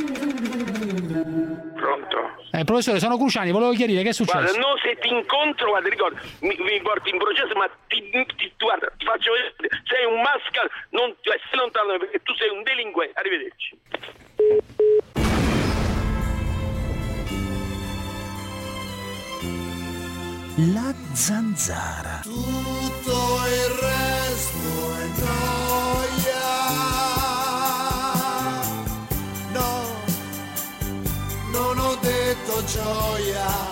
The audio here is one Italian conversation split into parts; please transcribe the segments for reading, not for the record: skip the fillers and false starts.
Pronto? Professore, sono Cruciani, volevo chiarire che è successo. Guarda, no, se ti incontro, guarda, ricorda, mi porti in processo, ma guarda, ti faccio vedere, sei un mascal, non stai lontano perché tu sei un delinquente. Arrivederci. La zanzara. Tutto il resto è noia. No, non ho detto gioia.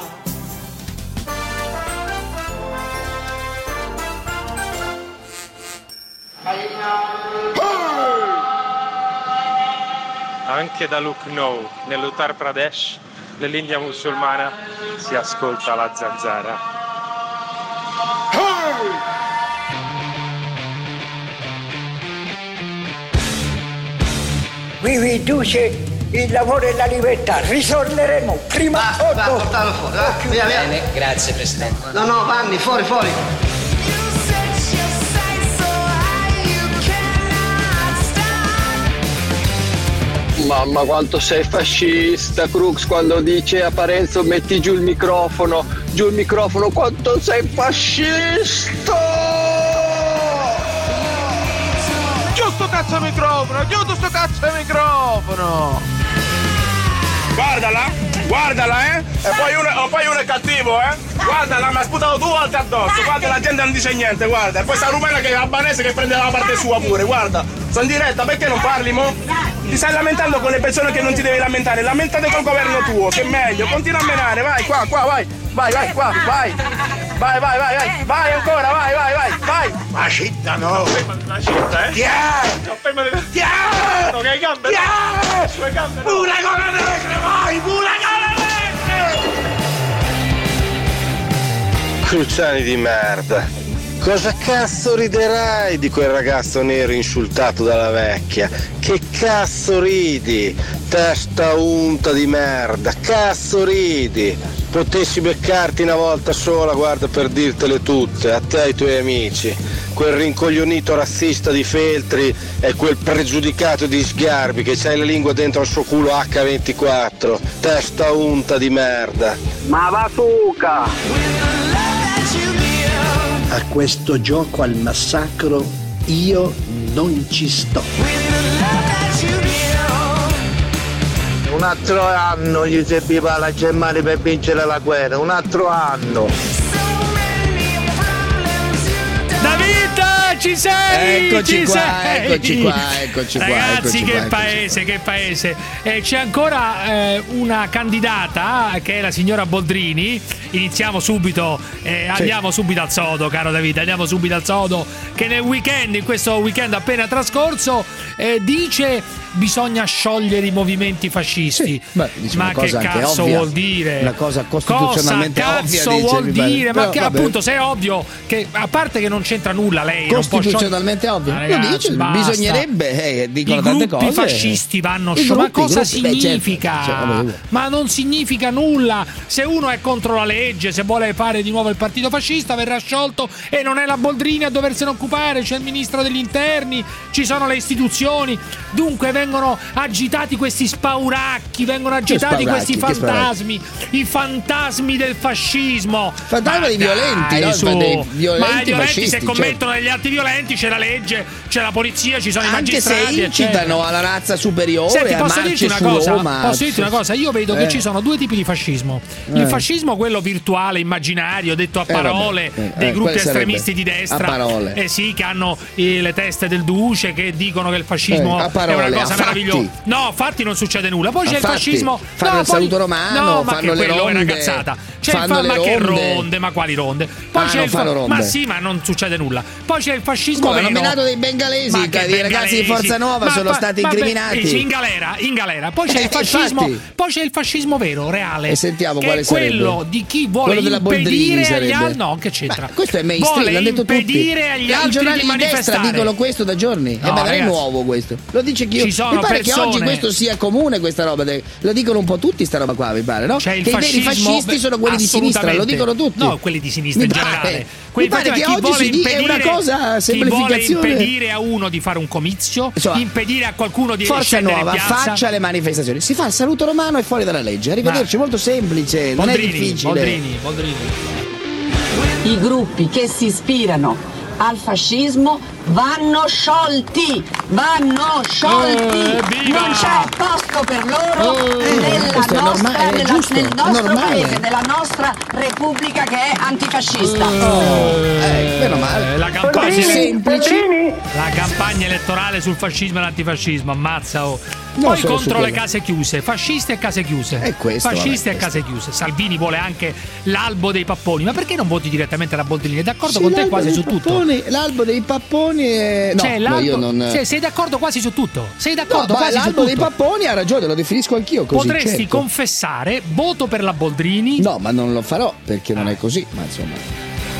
Anche da Lucknow, nell'Uttar Pradesh, nell'India musulmana, si ascolta la zanzara. Vi riduce il lavoro e la libertà, risolveremo prima o dopo. Portalo fuori, via. Bene, grazie Presidente. No, Vanni, fuori. Mamma quanto sei fascista, Crux, quando dice a Parenzo metti giù il microfono, quanto sei fascista! Giù sto cazzo di microfono! Guardala, E poi uno è cattivo, Guardala, mi ha sputato 2 volte addosso, guarda, la gente non dice niente, guarda. E poi sta rumena che è albanese che prende la parte sua pure, guarda. Sono in diretta, perché non parli, mo? Ti stai lamentando con le persone che non ti devi lamentare, lamentate col governo tuo, che è meglio, continua a menare, vai, qua, vai, qua, vai ancora, vai. Ma città no! Una città, Tiè! Che gambe! Sue gambe! Pure con le negre, vai! Pure con le negre! Cruciani di merda, cosa cazzo riderai di quel ragazzo nero insultato dalla vecchia? Che cazzo ridi? Testa unta di merda, cazzo ridi? Potessi beccarti una volta sola, guarda, per dirtele tutte, a te e ai tuoi amici. Quel rincoglionito razzista di Feltri e quel pregiudicato di Sgarbi che c'hai la lingua dentro al suo culo H24. Testa unta di merda. Ma va fuca! A questo gioco al massacro io non ci sto. Un altro anno gli serviva la Germania per vincere la guerra, un altro anno. David, ci sei! Eccoci qua. Ragazzi, che paese. C'è ancora una candidata che è la signora Boldrini. Iniziamo subito, andiamo subito al sodo, caro David, che in questo weekend appena trascorso, dice bisogna sciogliere i movimenti fascisti. Ma che cazzo vuol dire? Una cosa costituzionalmente ovvia. Cosa vuol dire? Ma che appunto, se è ovvio che, a parte che non c'entra nulla lei, costituzionalmente ovvio. Ragazzi, lo dice, bisognerebbe, dicono tante cose. I gruppi fascisti vanno sciolti. Ma cosa significa? Certo. Ma non significa nulla. Se uno è contro la legge, se vuole fare di nuovo il partito fascista, verrà sciolto e non è la Boldrini a doversene occupare, c'è il ministro degli interni, ci sono le istituzioni. Dunque vengono agitati questi spauracchi, questi fantasmi, i fantasmi del fascismo. Fantasmi dei violenti, no? Ma i violenti, fascisti, se commettono degli atti violenti, c'è la legge, c'è la polizia, ci sono i magistrati. Anche se incitano alla razza superiore. Senti, posso dirti una cosa? Io vedo che ci sono 2 tipi di fascismo. Il fascismo, quello virtuale, immaginario, detto a parole, dei gruppi estremisti di destra. A parole. Sì, che hanno le teste del duce, che dicono che il fascismo è una cosa meravigliosa. No, fatti non succede nulla. Poi c'è il fascismo. Fanno il saluto romano, ma fanno che le quello ronde. è una cazzata. Fanno le che ronde. ronde, ma quali ronde? Poi c'è ronde. Ma sì, ma non succede nulla. Poi c'è il fascismo vero. Hanno nominato dei bengalesi, i ragazzi di Forza Nuova sono stati incriminati. In galera. Poi c'è il fascismo. Poi c'è il fascismo vero, reale. E sentiamo che quale è quello sarebbe. di chi vuole impedire agli altri. No, che c'entra? Questo è mainstream, l'hanno detto tutti. Impedire agli altri di manifestare. Dicono questo da giorni. No, non è nuovo questo. Lo dice chi? Mi pare che oggi questo sia comune, questa roba. La dicono un po' tutti sta roba qua, mi pare, no? C'è il che i veri fascisti sono quelli quelli di sinistra, lo dicono tutti. No, quelli di sinistra in generale. Mi pare che oggi è una cosa semplificazione. Chi vuole impedire a uno di fare un comizio, impedire a qualcuno di Forza scendere Nuova in piazza, faccia le manifestazioni. Si fa il saluto romano e fuori dalla legge. Arrivederci, molto semplice, non è difficile. Boldrini. I gruppi che si ispirano al fascismo vanno sciolti, non c'è posto per loro nel nostro paese, nella nostra repubblica che è antifascista. Meno male. La campagna elettorale sul fascismo e l'antifascismo, ammazza. Poi contro le case chiuse, fascisti e case chiuse. Fascisti e case chiuse. Salvini vuole anche l'albo dei papponi. Ma perché non voti direttamente la Boldrini? È d'accordo con te quasi su tutto. L'albo dei papponi io non... sei d'accordo quasi su tutto. Sei d'accordo quasi su tutto. L'albo dei papponi ha ragione, lo definisco anch'io così. Potresti confessare, voto per la Boldrini. No, ma non lo farò perché non è così, ma insomma.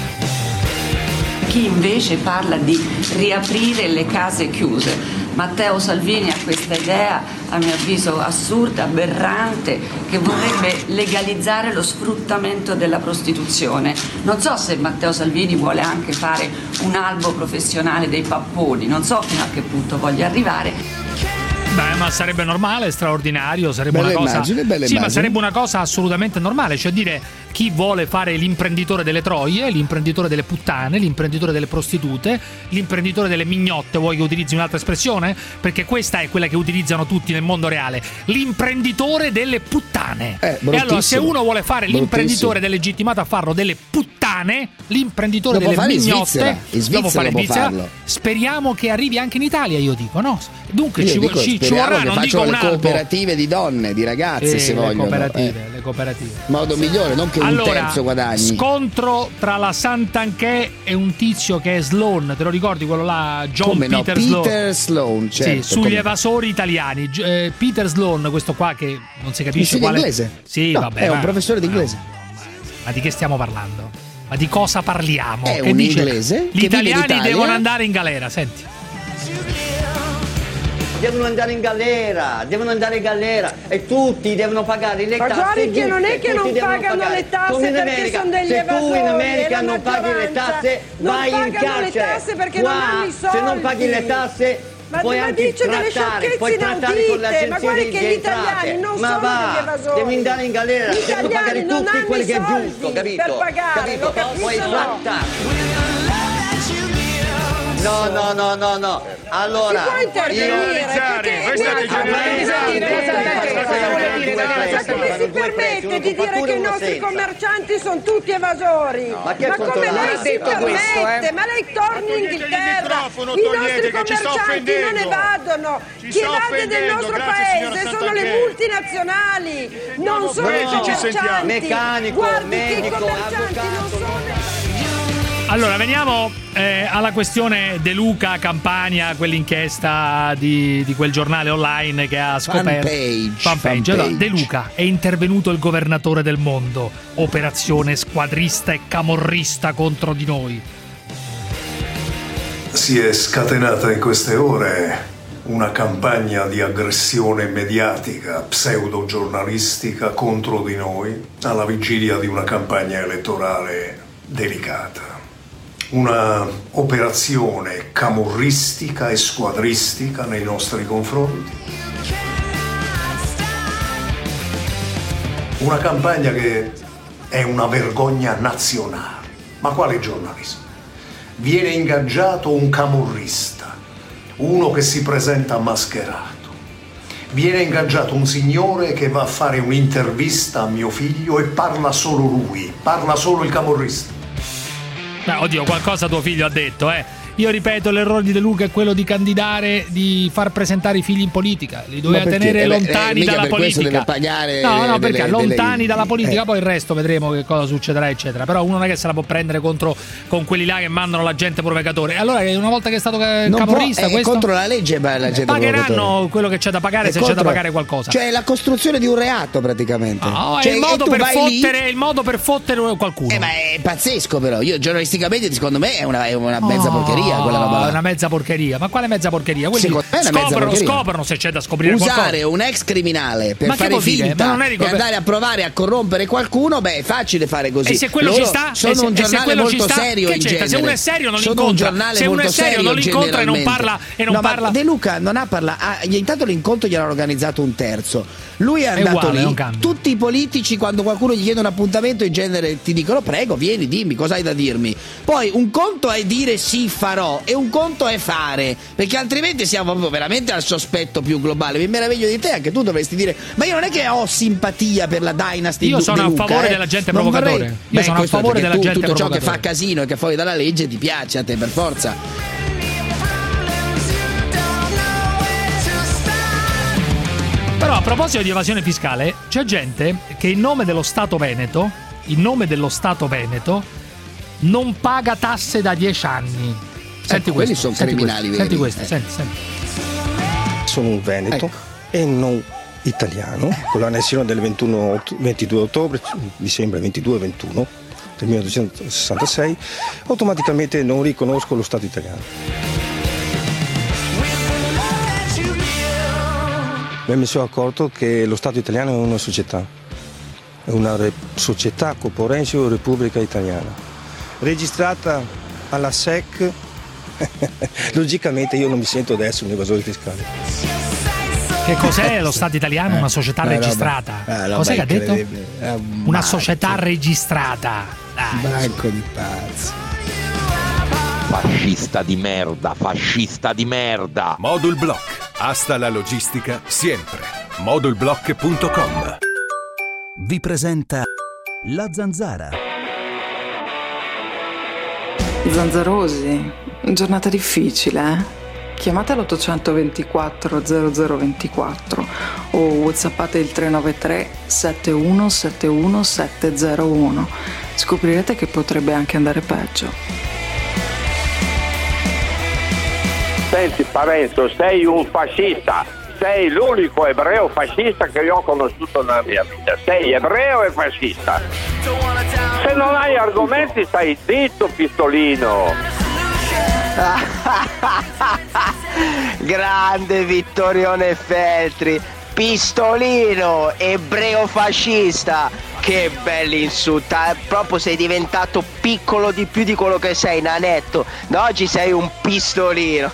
Chi invece parla di riaprire le case chiuse. Matteo Salvini ha questa idea, a mio avviso assurda, aberrante, che vorrebbe legalizzare lo sfruttamento della prostituzione. Non so se Matteo Salvini vuole anche fare un albo professionale dei papponi, non so fino a che punto voglia arrivare. Beh, ma sarebbe normale, straordinario, sarebbe una cosa. Sì, ma sarebbe una cosa assolutamente normale, cioè dire chi vuole fare l'imprenditore delle troie, l'imprenditore delle puttane, l'imprenditore delle prostitute, l'imprenditore delle mignotte, vuoi che utilizzi un'altra espressione? Perché questa è quella che utilizzano tutti nel mondo reale, l'imprenditore delle puttane. E allora se uno vuole fare l'imprenditore legittimato a farlo delle puttane, l'imprenditore delle mignotte, dopo fare in Svizzera, speriamo che arrivi anche in Italia, io dico, no? Dunque ci vorrà, non dico un albo. Le cooperative di donne, di ragazze, se vogliono. Le cooperative. Modo migliore, non che un terzo guadagni. Scontro tra la Santanchè e un tizio che è Sloan, te lo ricordi quello là? Peter Sloan, certo. Sì, sugli evasori italiani. Peter Sloan, questo qua che non si capisce quale. Inglese? Sì, no, vabbè. È un professore di inglese. Ma di che stiamo parlando? Ma di cosa parliamo? È che un dice, inglese. Gli italiani devono andare in galera, senti. Devono andare in galera e tutti devono pagare le tasse. Ma guardi che non è che non pagano le tasse perché sono degli evasori. Se tu in America non paghi le tasse, vai in carcere. Qua, se non paghi le tasse, puoi anche trattare con l'agenzia di entrate. Ma va, devi andare in galera, devono pagare tutti quelli che è giusto, capito? Puoi trattare. No. Allora, si può intervenire come si permette di dire che i nostri commercianti sono tutti evasori? Ma come lei si permette? Ma lei torni in Inghilterra, i nostri commercianti non evadono, chi evade del nostro paese sono le multinazionali, non sono i commercianti. Meccanico, medico, avvocato. Allora, veniamo alla questione De Luca Campania, quell'inchiesta di quel giornale online che ha scoperto. Fanpage. Allora, De Luca, è intervenuto il governatore del mondo. Operazione squadrista e camorrista contro di noi. Si è scatenata in queste ore una campagna di aggressione mediatica, pseudo-giornalistica contro di noi alla vigilia di una campagna elettorale delicata. Una operazione camorristica e squadristica nei nostri confronti. Una campagna che è una vergogna nazionale. Ma quale giornalismo? Viene ingaggiato un camorrista, uno che si presenta mascherato. Viene ingaggiato un signore che va a fare un'intervista a mio figlio e parla solo lui, parla solo il camorrista. Oddio, qualcosa tuo figlio ha detto, Io ripeto, l'errore di De Luca è quello di candidare, di far presentare i figli in politica. Li doveva tenere lontani dalla politica. Deve pagare perché lontani dalla politica, poi il resto vedremo che cosa succederà, eccetera. Però uno non è che se la può prendere con quelli là che mandano la gente provocatore. Allora, una volta che è stato camorrista, è contro la legge, ma la gente pagheranno quello che c'è da pagare, se c'è da pagare qualcosa. Cioè la costruzione di un reato, praticamente. No, è il modo per fottere qualcuno. Ma è pazzesco, però. Io giornalisticamente, secondo me, è una mezza porcheria. porcheria quella roba là. È una mezza porcheria. Ma quale mezza porcheria? Quelli scoprono se c'è da scoprire usare qualcosa. Un ex criminale per fare finta e andare a provare a corrompere qualcuno, è facile fare così. E se quello ci sta? Sono un giornale molto serio in genere. Se uno è serio non l'incontra. Se uno è serio non l'incontra e non parla parla. De Luca non ha parlato. Intanto l'incontro gliel'ha organizzato un terzo. Lui è andato lì. Tutti i politici, quando qualcuno gli chiede un appuntamento, in genere ti dicono: prego, vieni, dimmi cosa hai da dirmi. Poi un conto è dire sì, farò, e un conto è fare, perché altrimenti siamo proprio veramente al sospetto più globale. Mi meraviglio di te, anche tu dovresti dire: ma io non è che ho simpatia per la Dynasty. Io sono a favore della gente provocatore. Io sono a favore della gente tutto provocatore. Ciò che fa casino e che è fuori dalla legge ti piace a te per forza. Però a proposito di evasione fiscale, c'è gente che in nome dello Stato Veneto, non paga tasse da 10 anni. Senti quelli sono criminali veri. Senti questo, senti. Sono un veneto e non italiano. Con l'annessione del 22 ottobre, mi sembra 22-21 del 1966, automaticamente non riconosco lo Stato italiano. Mi sono accorto che lo Stato italiano è una società Corporation Repubblica Italiana, registrata alla SEC. Logicamente io non mi sento adesso un evasore fiscale. Che cos'è lo Stato italiano? Una società registrata. Cos'è che ha detto? Una società registrata. Banco di pazzi. Fascista di merda. Modul Block. Hasta la logistica sempre. Modulblock.com vi presenta La Zanzara. Zanzarosi, giornata difficile, eh? Chiamate l'824 0024 o whatsappate il 393 7171 701. Scoprirete che potrebbe anche andare peggio. Senti Parenzo, sei un fascista, sei l'unico ebreo fascista che io ho conosciuto nella mia vita, sei ebreo e fascista. Se non hai argomenti stai zitto, pistolino. Grande Vittorione Feltri, pistolino, ebreo fascista. Che belli insulta, proprio sei diventato piccolo di più di quello che sei, nanetto. Da oggi sei un pistolino.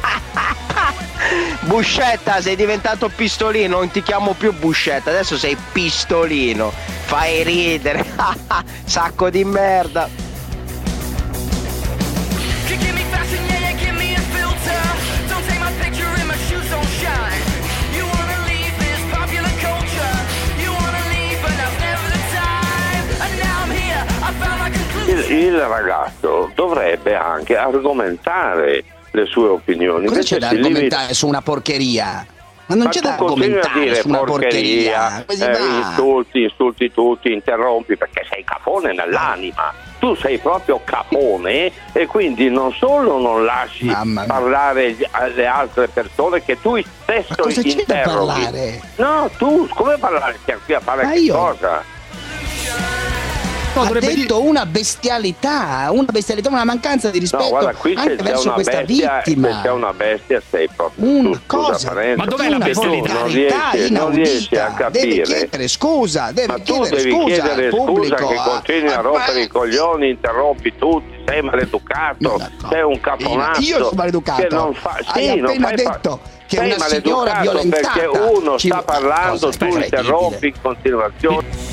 Buscetta, sei diventato pistolino, non ti chiamo più Buscetta, adesso sei pistolino. Fai ridere. Sacco di merda. Il ragazzo dovrebbe anche argomentare le sue opinioni. Cosa c'è da argomentare su una porcheria? Ma non c'è da argomentare su una porcheria. Insulti tutti, interrompi perché sei capone nell'anima. Tu sei proprio capone e quindi non solo non lasci parlare alle altre persone che tu stesso interroghi. No, tu come parlare? Stiamo qui a fare che cosa? Ha detto una bestialità, una mancanza di rispetto, guarda, qui anche verso questa vittima. Se c'è una bestia sei proprio una cosa. Ma dov'è la bestialità? Non riesci a capire. Deve chiedere scusa, ma tu devi chiedere scusa che continui a rompere i coglioni, interrompi tutti, sei maleducato, sei un caponazzo. Io sono maleducato. Che non fa, hai appena detto che è una signora violentata. Perché uno sta parlando, tu interrompi in continuazione.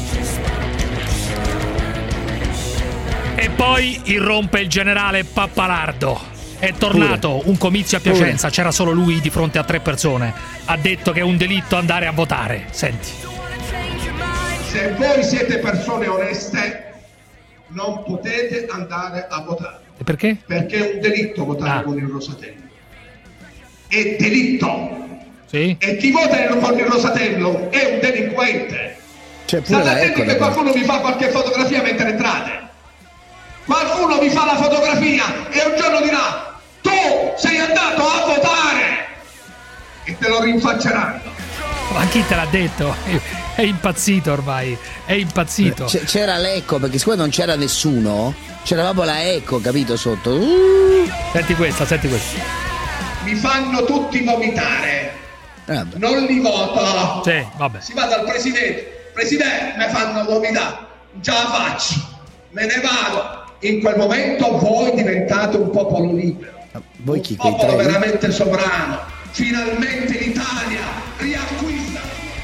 E poi irrompe il generale Pappalardo. È tornato un comizio a Piacenza, c'era solo lui di fronte a 3 persone. Ha detto che è un delitto andare a votare. Senti. Se voi siete persone oneste, non potete andare a votare. E perché? Perché è un delitto votare con il Rosatello. È delitto. Sì. E chi vota con il Rosatello è un delinquente. State attenti che qualcuno vi fa qualche fotografia mentre entrate. Qualcuno vi fa la fotografia e un giorno dirà: tu sei andato a votare, e te lo rinfacceranno. Ma chi te l'ha detto? È impazzito ormai, è impazzito. C'era l'eco, perché siccome non c'era nessuno, C'eravamo la eco, capito, sotto. Senti questa. Mi fanno tutti vomitare. Non li voto. Sì, vabbè. Si va dal presidente. Presidente, mi fanno vomitare. Non ce la faccio. Me ne vado. In quel momento voi diventate un popolo libero. Voi chi? Un popolo veramente sovrano. Finalmente l'Italia riacquista.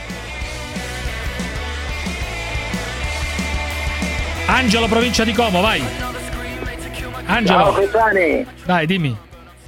Angelo, provincia di Como, vai. Angelo. Ciao Cruciani. Dai, dimmi.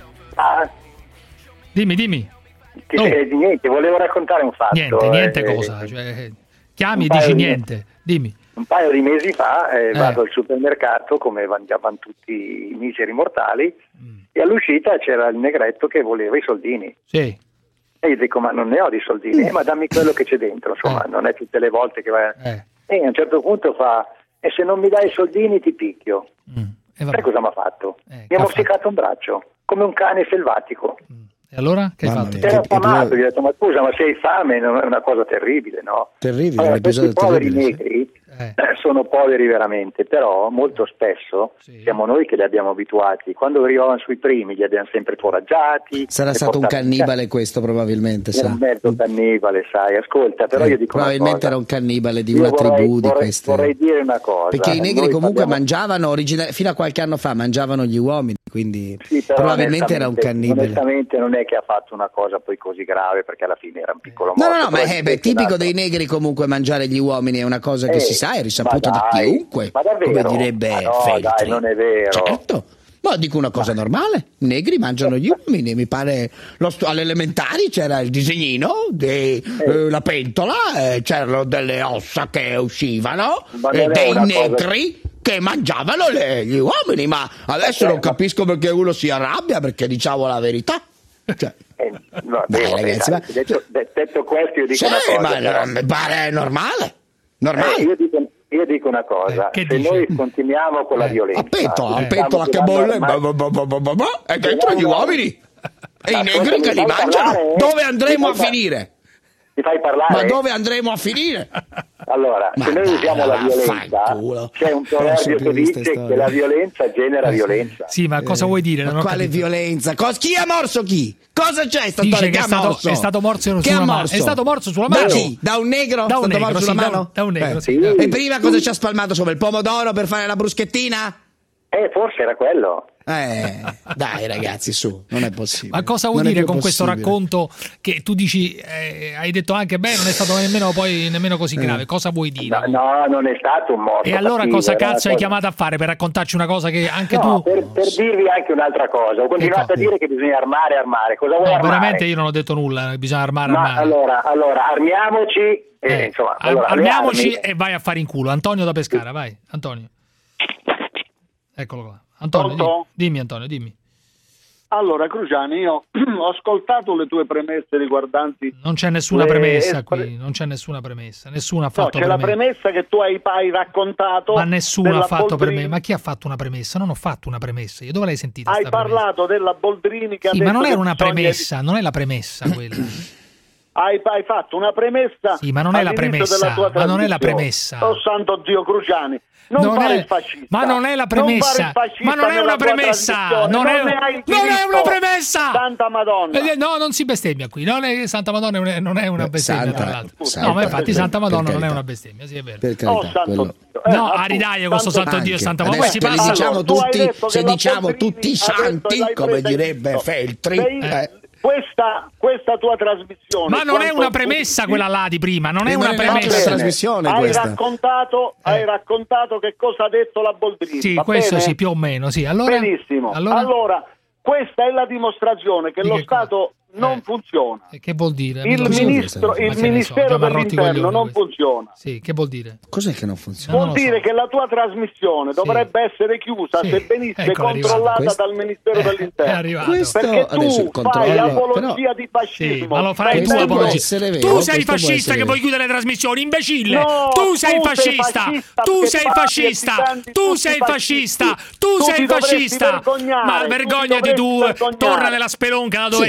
Dimmi. Niente, volevo raccontare un fatto. Niente cosa. Cioè, chiami e dici niente. Dimmi. Un paio di mesi fa vado al supermercato, come mangiavano tutti i miseri mortali, e all'uscita c'era il negretto che voleva i soldini. Sì. E io dico, ma non ne ho di soldini, ma dammi quello che c'è dentro, insomma, non è tutte le volte che vai. E a un certo punto fa, e se non mi dai i soldini ti picchio. Sai cosa mi ha fatto? Mi ha morsicato un braccio, come un cane selvatico. E allora? Che hai fatto? Era affamato, gli ho detto, ma scusa, ma sei fame? È una cosa terribile, no? Terribile, allora, questi poveri terribile, negri sono poveri veramente, però molto spesso siamo noi che li abbiamo abituati. Quando arrivavano sui primi li abbiamo sempre foraggiati. Sarà stato un cannibale questo probabilmente, era un mezzo cannibale, sai, ascolta, però io dico probabilmente era un cannibale di una tribù di queste. Vorrei dire una cosa. Perché i negri comunque mangiavano fino a qualche anno fa mangiavano gli uomini, quindi probabilmente era un cannibale. Onestamente non è che ha fatto una cosa poi così grave, perché alla fine era un piccolo morto. No, ma è tipico dei negri comunque mangiare gli uomini, è una cosa che si sa, è risaputo da chiunque, ma davvero? Come direbbe no, dai, non è vero. Certo. Ma dico una cosa normale, i negri mangiano gli uomini, mi pare alle elementari c'era il disegnino la pentola, c'erano delle ossa che uscivano, dei negri che mangiavano gli uomini, ma adesso non capisco perché uno si arrabbia, perché diciamo la verità. Cioè, dai, ragazzi, detto questo, io dico una cosa. Ma mi pare normale. Io dico una cosa, se dice? Noi continuiamo con la violenza, a pentola che bolle, e dentro gli uomini e i negri che li mangiano, dove andremo a finire? Ti fai parlare? Ma dove andremo a finire? Allora, se noi usiamo la violenza, c'è un proverbio che dice che la violenza genera violenza. Sì, ma cosa vuoi dire? Ma quale violenza? Chi ha morso chi? Cosa c'è? Dice che è stato morso sulla mano. È stato morso sulla mano. Da chi? Da un negro? Da un negro, sulla mano? Da un negro, sì. E prima cosa ci ha spalmato sopra? Il pomodoro per fare la bruschettina? Forse era quello. Dai ragazzi, su, non è possibile. Ma cosa vuoi dire con questo racconto che tu dici, hai detto anche beh, non è stato nemmeno così grave? Cosa vuoi dire? No, non è stato un morto. E allora cosa cazzo hai chiamato a fare per raccontarci una cosa che anche tu... Per dirvi anche un'altra cosa. Ho continuato a dire che bisogna armare. Cosa vuoi armare? Veramente io non ho detto nulla, bisogna armare. Allora, armiamoci. Armiamoci e vai a fare in culo. Antonio da Pescara, vai. Antonio. Eccolo qua. Antonio, dimmi Antonio, dimmi. Allora, Cruciani, io ho ascoltato le tue premesse riguardanti... Non c'è nessuna premessa qui, non c'è nessuna premessa. Nessuno ha fatto c'è la premessa che tu hai raccontato. Ma nessuno ha fatto premessa. Ma chi ha fatto una premessa? Non ho fatto una premessa. Io dove l'hai sentita? Hai parlato della Boldrini che ha detto ma non era una premessa, non è la premessa quella. Hai fatto una premessa. Sì, ma non è la premessa. Ma non è la premessa. Oh santo Dio, Cruciani. Non fare il fascista. Ma non è la premessa. Ma non è una premessa. Non è una premessa. Santa Madonna. No, non si bestemmia qui. Santa Madonna non è una bestemmia, tra l'altro. No, ma infatti Santa Madonna non è una bestemmia, sì, è vero. Per carità, no, a ridaglia questo santo Dio e Santa Madonna. Poi si parla se diciamo tutti i santi, come direbbe Feltri. Questa tua trasmissione, ma non è una premessa quella là di prima, non è una premessa. Trasmissione hai raccontato che cosa ha detto la Boldrini. Sì, questo bene? Sì, più o meno, sì. Benissimo. Allora, questa è la dimostrazione che lo Stato non funziona. E che vuol dire? Il Ministero dell'Interno non funziona. Sì, che vuol dire? Cos'è che non funziona? Vuol dire che la tua trasmissione dovrebbe essere chiusa se venisse controllata dal Ministero dell'Interno. Perché tu fai apologia di fascismo. Ma lo farai tu apologia. Tu sei il fascista che vuoi chiudere le trasmissioni, imbecille. Tu sei il fascista. Tu sei il fascista. Tu sei il fascista. Tu sei il fascista. Ma vergognati tu. Torna nella spelonca da dove hai chiamato.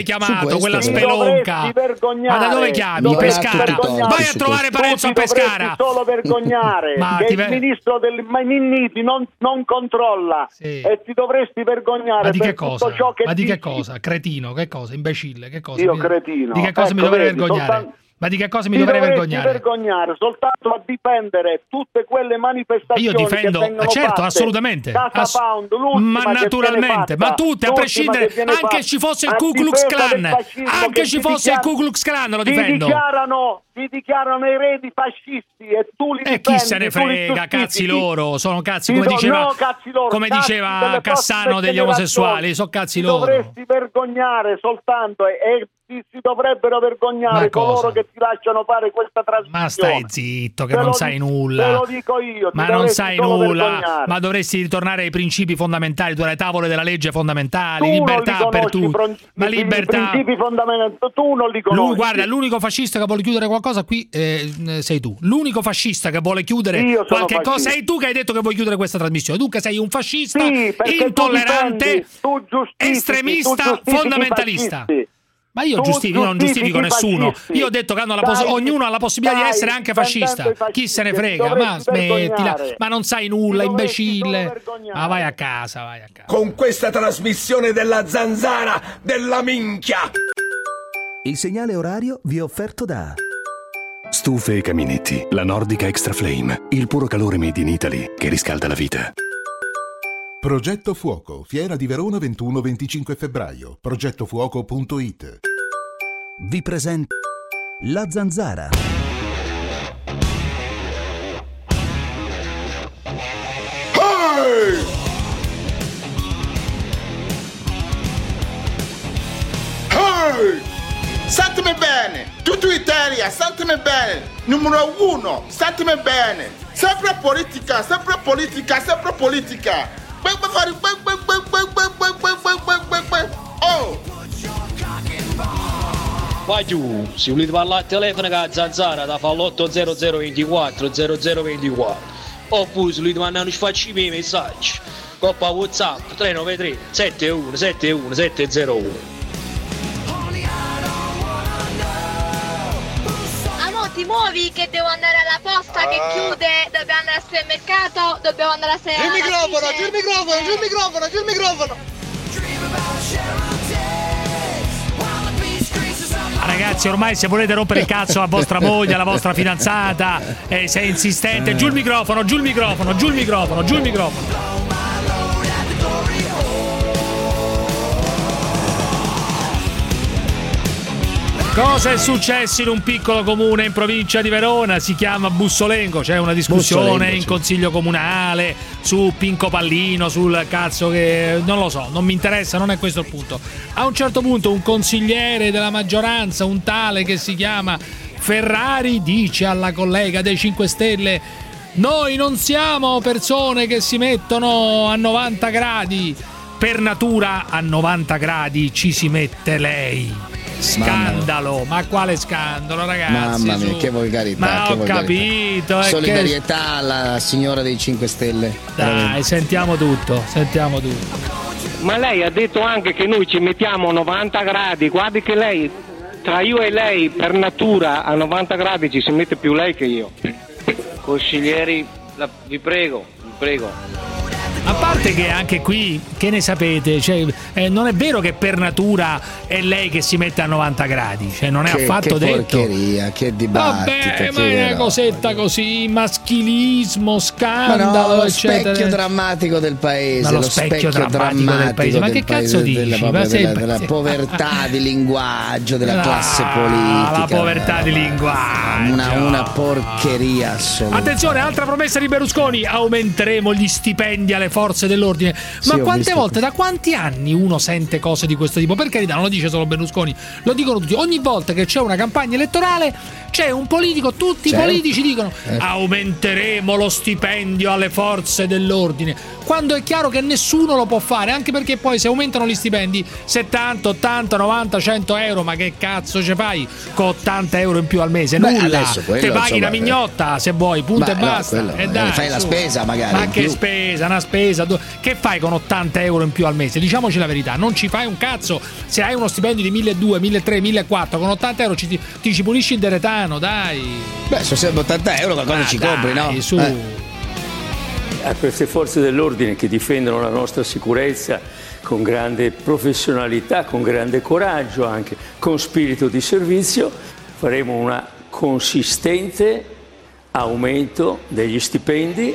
chiamato quella spelonca? Ma da dove chiami? Pescara? Vai a trovare Parenzo a Pescara. Solo vergognare che il ministro del Minniti non controlla e ti dovresti vergognare. Ma di che per cosa? Tutto ciò che Ma di che cosa? Cretino, che cosa? Imbecille, che cosa? Io cretino. Di che cosa mi dovrei vergognare? Ma di che cosa mi dovrei vergognare? Soltanto a difendere tutte quelle manifestazioni. Io difendo, certo, assolutamente. Casa Pound, ma naturalmente, ma tutte, a prescindere, anche ci fosse il Ku Klux Klan, anche ci fosse il Ku Klux Klan, lo difendo. Si dichiarano eredi fascisti e tu li difendi. E chi se ne frega, cazzi loro, sono cazzi, come diceva Cassano degli omosessuali, sono cazzi loro. Dovresti vergognare soltanto e si dovrebbero vergognare coloro che ti lasciano fare questa trasmissione. Ma stai zitto, che non sai nulla. Te lo dico io. Ma non sai nulla. Ma dovresti ritornare ai principi fondamentali, alle tavole della legge fondamentali, libertà per tutti. Ma libertà. I principi fondamentali tu non li conosci. Guarda, l'unico fascista che vuole chiudere qualcosa qui sei tu. L'unico fascista che vuole chiudere qualche cosa sei tu, che hai detto che vuoi chiudere questa trasmissione. Tu che sei un fascista intollerante, estremista, fondamentalista. Ma io non giustifico nessuno. Io ho detto che ognuno ha la possibilità di essere anche fascista. Chi se ne frega? Ma smettila. Ma non sai nulla, imbecille. Ma vai a casa, vai a casa. Con questa trasmissione della zanzara della minchia. Il segnale orario vi è offerto da Stufe e caminetti, la Nordica Extra Flame, il puro calore made in Italy che riscalda la vita. Progetto Fuoco, Fiera di Verona 21-25 febbraio, progettofuoco.it. Vi presenta La Zanzara. Hey! Hey! Sentimi bene, tutto Italia, sentimi bene, numero uno, sentimi bene, sempre politica, sempre politica, sempre politica. Oh! Vai giù, se volete parlare al telefono con la zanzara da fa l'80024 0024 oppure se volete mandare un sfacci messaggi coppa WhatsApp 393 71 71 701. Ti muovi che devo andare alla posta che chiude, dobbiamo andare al supermercato, dobbiamo andare a giù il microfono. Ragazzi, ormai se volete rompere il cazzo a vostra moglie, alla vostra fidanzata, sei insistente, giù il microfono. Cosa è successo in un piccolo comune in provincia di Verona? Si chiama Bussolengo. C'è una discussione in consiglio comunale su Pinco Pallino, sul cazzo che non lo so, non mi interessa, non è questo il punto. A un certo punto un consigliere della maggioranza, un tale che si chiama Ferrari, dice alla collega dei 5 Stelle: noi non siamo persone che si mettono a 90 gradi. Per natura a 90 gradi ci si mette lei. Scandalo, ma quale scandalo, ragazzi? Mamma mia, che volgarità. Ma ho capito. Solidarietà alla signora dei 5 Stelle. Dai, sentiamo tutto. Ma lei ha detto anche che noi ci mettiamo a 90 gradi. Guardi che lei, tra io e lei, per natura a 90 gradi ci si mette più lei che io. Consiglieri, vi prego. A parte che anche qui, che ne sapete? Cioè, non è vero che per natura è lei che si mette a 90 gradi, cioè non è affatto detto. Che dibattito. Vabbè, ma è una cosetta così, maschilismo, scandalo, lo eccetera. Specchio drammatico del paese. Ma lo specchio drammatico del paese. Ma che cazzo dici? Della povertà di linguaggio della classe politica. La povertà di linguaggio. Una porcheria assoluta. Attenzione, altra promessa di Berlusconi: aumenteremo gli stipendi alle forze dell'ordine. Ma quante volte, da quanti anni uno sente cose di questo tipo? Per carità, non lo dice solo Berlusconi, lo dicono tutti. Ogni volta che c'è una campagna elettorale c'è un politico, tutti i politici dicono aumenteremo lo stipendio alle forze dell'ordine, quando è chiaro che nessuno lo può fare, anche perché poi se aumentano gli stipendi 70, 80, 90, 100 euro, ma che cazzo ci fai con 80 euro in più al mese? Nulla, te paghi una mignotta se vuoi, punto e basta. Dai, fai la spesa magari. Ma che spesa? Una spesa che fai con 80 euro in più al mese? Diciamoci la verità, non ci fai un cazzo. Se hai uno stipendio di 1.200, 1.300, 1.400, con 80 euro ti ci pulisci il deretano, dai. Beh, se serve 80 euro qualcosa ci compri, no? Su. A queste forze dell'ordine che difendono la nostra sicurezza con grande professionalità, con grande coraggio, anche con spirito di servizio, faremo un consistente aumento degli stipendi.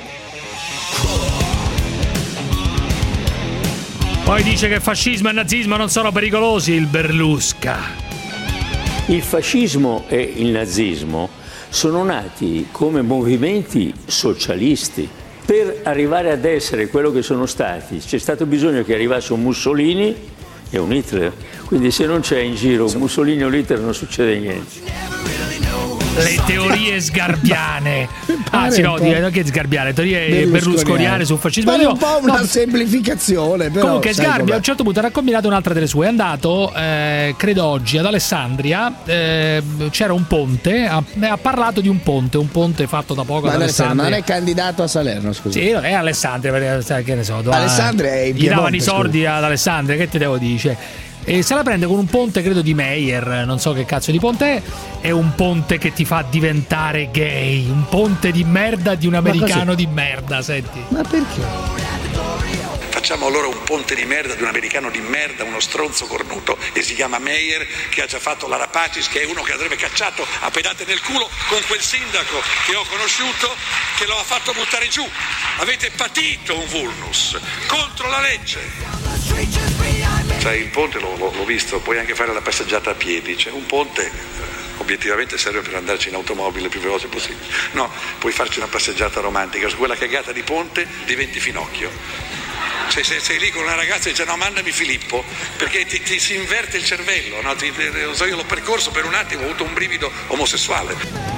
Poi dice che fascismo e nazismo non sono pericolosi, il Berlusca. Il fascismo e il nazismo sono nati come movimenti socialisti. Per arrivare ad essere quello che sono stati c'è stato bisogno che arrivasse un Mussolini e un Hitler. Quindi se non c'è in giro un Mussolini o un Hitler non succede niente. Le teorie sgarbiane. Che sgarbiane, teorie berlusconiane sul fascismo. Ma è un po' una semplificazione, però. Comunque Sgarbi a un certo punto ha combinato un'altra delle sue. È andato, credo oggi, ad Alessandria. C'era un ponte. Ha parlato di un ponte fatto da poco ad Alessandria. Ma non è candidato a Salerno, scusa. Sì, è Alessandria, che ne so. Alessandria è in Piemonte, gli davano i soldi ad Alessandria, che te devo dire? E se la prende con un ponte, credo di Meyer, non so che cazzo di ponte è un ponte che ti fa diventare gay, un ponte di merda di un americano di merda, senti. Ma perché? Facciamo allora un ponte di merda di un americano di merda, uno stronzo cornuto, e si chiama Meyer, che ha già fatto la Rapacis, che è uno che andrebbe cacciato a pedate nel culo, con quel sindaco che ho conosciuto che lo ha fatto buttare giù. Avete patito un vulnus contro la legge. Cioè, il ponte l'ho visto, puoi anche fare la passeggiata a piedi, cioè un ponte obiettivamente serve per andarci in automobile il più veloce possibile. No, puoi farci una passeggiata romantica, su quella cagata di ponte diventi finocchio. Cioè, se sei lì con una ragazza e dice no, mandami Filippo, perché ti si inverte il cervello, no? Io l'ho percorso per un attimo, ho avuto un brivido omosessuale.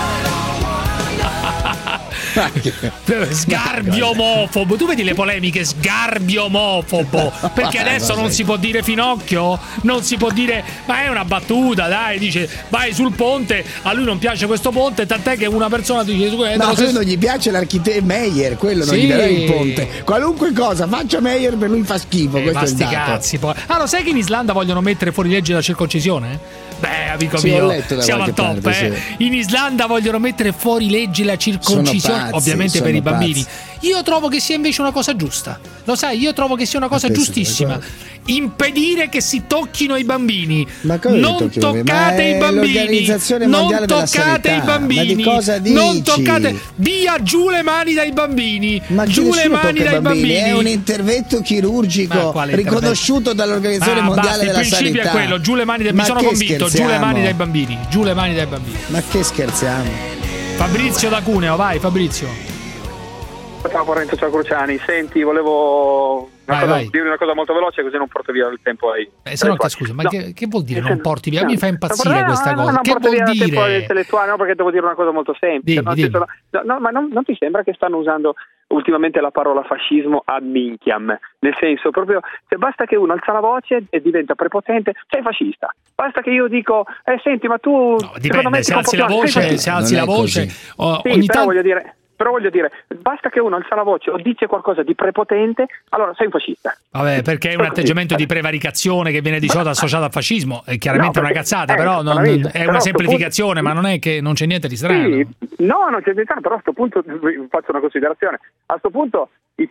Sgarbi omofobo, tu vedi le polemiche, Sgarbi omofobo, perché adesso non si può dire finocchio, non si può dire, ma è una battuta, dai, dice vai sul ponte, a lui non piace questo ponte, tant'è che una persona dice no, a lui non gli piace l'architetto Meyer, quello non gli darà il ponte, qualunque cosa faccia Meyer per lui fa schifo, questo è il dato. Cazzi, poi. Allora, sai che in Islanda vogliono mettere fuori legge la circoncisione? Beh, amico mio, siamo al top, parte, In Islanda vogliono mettere fuori legge la circoncisione, ovviamente per i bambini. Io trovo che sia invece una cosa giusta. Lo sai, io trovo che sia una cosa giustissima. Impedire che si tocchino i bambini. Non toccate i bambini. Non toccate i bambini. Non toccate. Via giù le mani dai bambini. Giù le mani dai bambini. È un intervento chirurgico riconosciuto dall'Organizzazione Mondiale della Sanità. Il principio è quello, giù le mani. Mi sono convinto, giù le mani dai bambini. Giù le mani dai bambini. Ma che scherziamo? Fabrizio da Cuneo, vai Fabrizio. Ciao Parenzo, ciao Cruciani. Senti, volevo dire una cosa molto veloce, così non porto via il tempo ai. Se no, scusa, ma no. Che vuol dire non porti via? Mi fa impazzire questa cosa. Non che porto vuol via dire? Il tempo intellettuale, no, perché devo dire una cosa molto semplice. Dimmi. No, ma non ti sembra che stanno usando ultimamente la parola fascismo ad minchiam? Nel senso, proprio, se basta che uno alza la voce e diventa prepotente, sei fascista. Basta che io dico, senti, ma tu. No, dipende, se alzi la voce, ogni tanto. Però voglio dire, basta che uno alza la voce o dice qualcosa di prepotente, allora sei un fascista. Vabbè, perché è un atteggiamento di prevaricazione che viene di solito associato al fascismo. È chiaramente una cazzata, però è una semplificazione, ma non è che non c'è niente di strano. Sì, no, non c'è niente di strano, però a questo punto faccio una considerazione. A questo punto i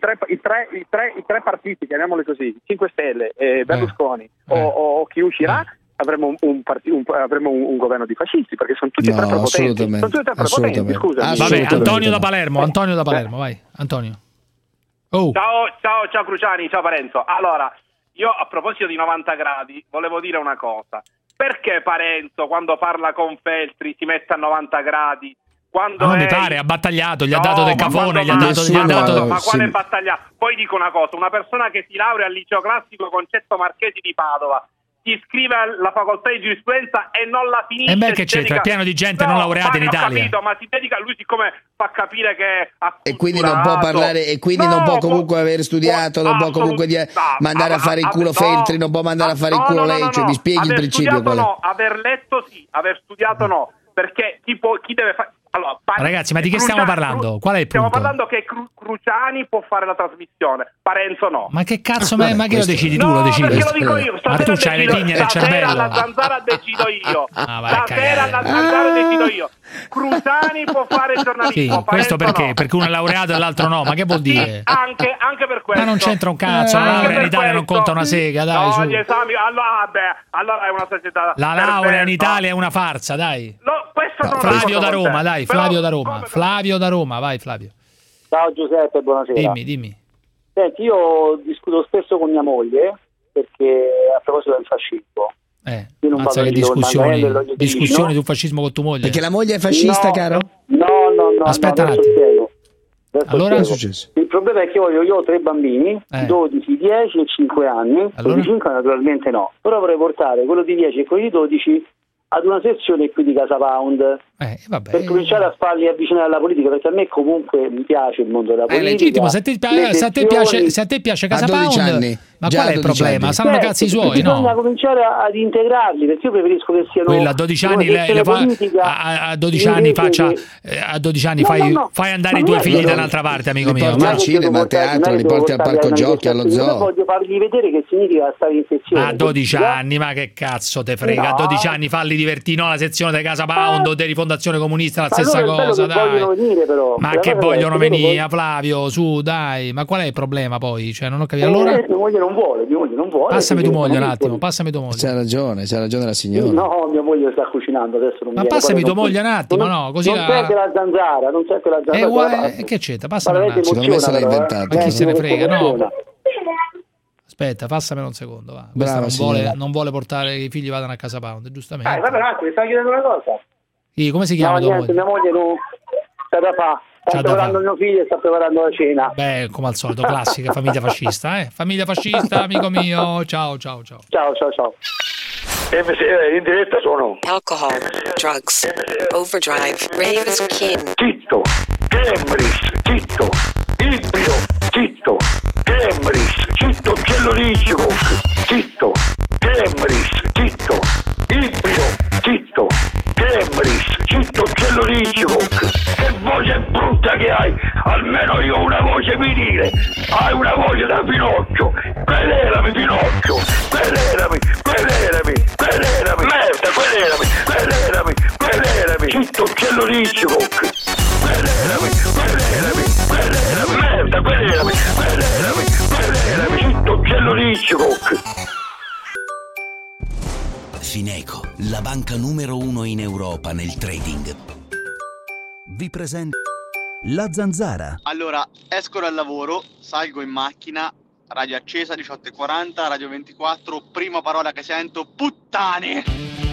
tre partiti, chiamiamoli così, 5 Stelle, Berlusconi o chi uscirà, avremo un governo di fascisti, perché sono tutti e tre prepotenti. Sono tutti e tre prepotenti, scusa. Vabbè, Antonio da Palermo, vai, Antonio. Ciao Cruciani, ciao Parenzo. Allora, io a proposito di 90 gradi volevo dire una cosa. Perché Parenzo quando parla con Feltri si mette a 90 gradi? Non mi pare, ha battagliato, gli ha dato del cafone, gli ha dato. Ma quale battagliato? Poi dico una cosa, una persona che si laurea al liceo classico Concetto Marchesi di Padova si iscrive alla facoltà di giurisprudenza e non la finisce. E beh, che c'entra? È pieno di gente non laureata in Italia. Capito, ma si dedica, lui siccome fa capire che e quindi non può parlare, e quindi non può comunque aver studiato, non può comunque mandare a fare il culo Feltri, non può mandare a fare il culo lei, cioè mi spieghi il principio? No, aver letto sì, aver studiato no, perché chi deve fare. Allora, ragazzi, ma di che stiamo parlando? Qual è il punto? Stiamo parlando che Cruciani può fare la trasmissione, Parenzo no. Ma che cazzo, ma che lo decidi tu? Lo decidi? Perché lo dico io. Ma tu c'hai le pigne nel cervello. Stasera alla Zanzara decido io. Stasera alla Zanzara decido io. Cruciani può fare il giornalismo. Sì, questo perché? No. Perché uno è laureato e l'altro no. Ma che vuol dire? Anche per questo. Ma non c'entra un cazzo. La laurea in Italia non conta una sega, dai. No, gli esami. Allora è una società. La laurea in Italia è una farsa, dai. No, questo Flavio da Roma, dai. Flavio da Roma. Flavio da Roma, vai Flavio. Ciao Giuseppe, buonasera. Dimmi. Senti, io discuto spesso con mia moglie perché a proposito del fascismo. Mazza che discussioni sul fascismo con tua moglie. Perché la moglie è fascista, caro? No. Aspetta un attimo. Allora è successo? Il problema è che io ho 3 bambini, 12, 10 e 5 anni. Allora? Quello di 5 naturalmente no. Però vorrei portare quello di 10 e quello di 12 ad una sezione qui di Casa Pound per cominciare a farli avvicinare alla politica, perché a me comunque mi piace il mondo della politica. È legittimo, se a te piace Casa Pound, anni, ma qual è il problema? Saranno cazzi suoi, no? Bisogna cominciare ad integrarli, perché io preferisco che siano quella a 12 anni a 12 anni fai andare i tuoi figli da un'altra parte, amico mio. Li porti al cinema, al teatro, li porti al parco giochi, allo zoo. Voglio fargli vedere che significa stare in sezione. A 12 anni, ma che cazzo te frega? A 12 anni falli divertire, no? La sezione di Casa Pound o di Rifondazione Comunista, la stessa cosa, dai. Venire, però. Ma che vogliono venire, Flavio, su, dai. Ma qual è il problema poi? Cioè, non ho capito. Allora mia moglie non vuole. Passami tua moglie un attimo, C'ha ragione la signora. No, mia moglie sta cucinando adesso. Ma passami tua moglie un attimo, no? Così non serve la zanzara, che c'entra? Passami un attimo. Secondo me se l'ha inventato. Ma chi se ne frega, no? Aspetta, passamelo un secondo, va. Brava, non vuole portare che i figli vadano a Casa Pound, giustamente. Vabbè, mi stavo chiedendo una cosa. Come si chiama tua moglie? Mia moglie non sta da fa. Sta preparando il mio figlio e sta preparando la cena. Beh, come al solito, classica famiglia fascista, Famiglia fascista, amico mio. Ciao. Ciao. In diretta sono Alcohol, drugs, overdrive, rave skin. Zitto, Cambridge, zitto, Ibrio, zitto, Cambridge, zitto, uccello di Hitchcock, zitto, Cambridge, zitto, Ibrio, zitto, Cambridge, zitto, uccello di Hitchcock. Che voce brutta che hai, almeno io ho una voce vinile, hai una voce da Pinocchio, querelami Pinocchio, querelami, merda, querelami, zitto, uccello di Hitchcock, querelami, merda, querelami, zitto, uccello di Hitchcock. Fineco, la banca numero 1 in Europa nel trading, vi presenta La Zanzara. Allora, esco dal lavoro, salgo in macchina, radio accesa, 18:40, radio 24, prima parola che sento, puttane!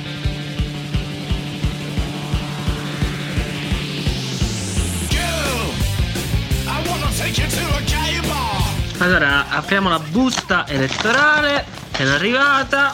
Allora, apriamo la busta elettorale, è arrivata,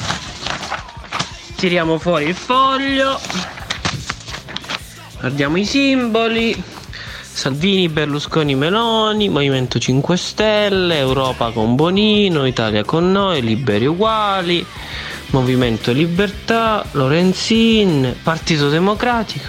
tiriamo fuori il foglio, guardiamo i simboli: Salvini, Berlusconi, Meloni, Movimento 5 Stelle, Europa con Bonino, Italia con noi, Liberi Uguali, Movimento Libertà, Lorenzin, Partito Democratico.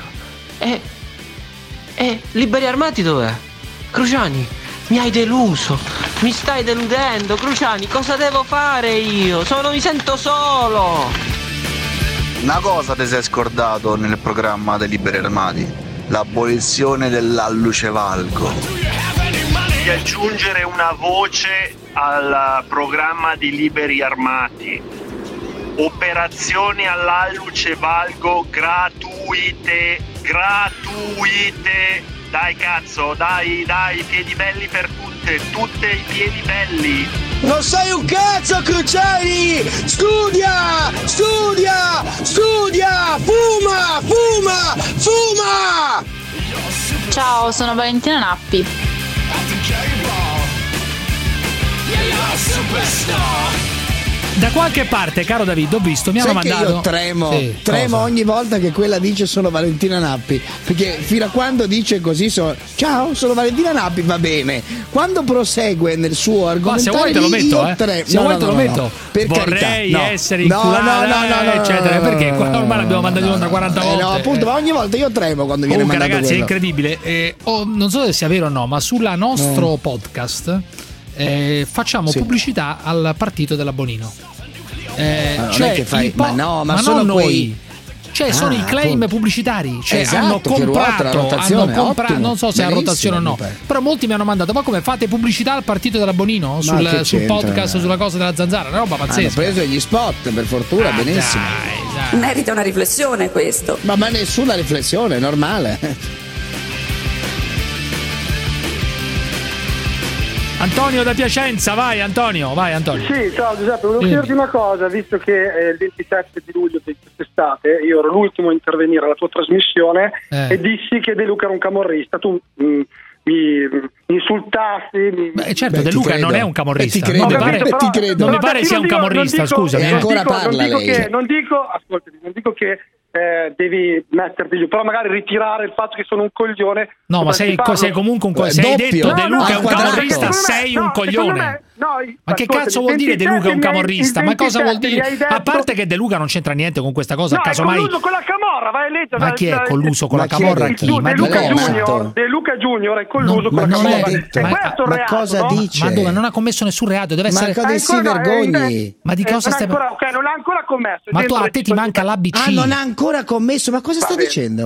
Liberi Armati dov'è? Cruciani, mi hai deluso, mi stai deludendo, Cruciani, cosa devo fare io? Mi sento solo. Una cosa ti sei scordato nel programma dei Liberi Armati: l'abolizione dell'alluce valgo. Di aggiungere una voce al programma di Liberi Armati: operazioni all'alluce valgo gratuite. Dai cazzo, dai, piedi belli per tutte i piedi belli. Non sai un cazzo, Cruciani! Studia! Fuma! Ciao, sono Valentina Nappi. Da qualche parte, caro David, ho visto, mi hanno mandato. Io tremo ogni volta che quella dice sono Valentina Nappi, perché fino a quando dice così ciao, sono Valentina Nappi, va bene. Quando prosegue nel suo argomentario, se vuoi te lo metto, se vuoi te lo metto. Per vorrei carità, essere inculata, eccetera, perché qua ormai l'abbiamo mandato in onda 40 volte. No, appunto, ma ogni volta io tremo quando viene mandato. Ragazzi, quello. È incredibile. Non so se sia vero o no, ma sulla nostro podcast facciamo pubblicità al partito della Bonino. Ma sono noi. Sono i claim pubblicitari. Hanno comprato, non so se è a rotazione o no. Però molti mi hanno mandato: ma come fate pubblicità al partito della Bonino? Sul podcast, sulla cosa della Zanzara? Una roba pazzesca. Hanno preso gli spot, per fortuna, benissimo. Dai. Merita una riflessione questo. Ma nessuna riflessione, è normale. Antonio da Piacenza, vai Antonio. Sì, ciao Giuseppe, volevo chiederti una cosa, visto che il 27 di luglio di quest'estate io ero l'ultimo a intervenire alla tua trasmissione e dissi che De Luca era un camorrista. Tu mi insultasti. Certo, De Luca non è un camorrista. Non mi pare sia un camorrista, scusami. Non dico che devi metterti giù, però magari ritirare il fatto che sono un coglione. No, ma sei comunque un coglione. Se hai detto De Luca è un camorrista, sei un coglione. Ma che cazzo vuol dire De Luca è un camorrista? Ma cosa vuol dire? A parte che De Luca non c'entra niente con questa cosa, casomai. È colluso con la camorra, vai a leggere. Ma chi è colluso con la camorra? Chi? Ma De Luca Junior è colluso con la camorra. Ma cosa dice? Ma dove? Non ha commesso nessun reato, deve essere. Ma si vergogni. Ma di cosa stai parlando? Non l'ha ancora commesso. Ma a te ti manca l'ABC. Non ha ancora commesso, ma cosa sta dicendo?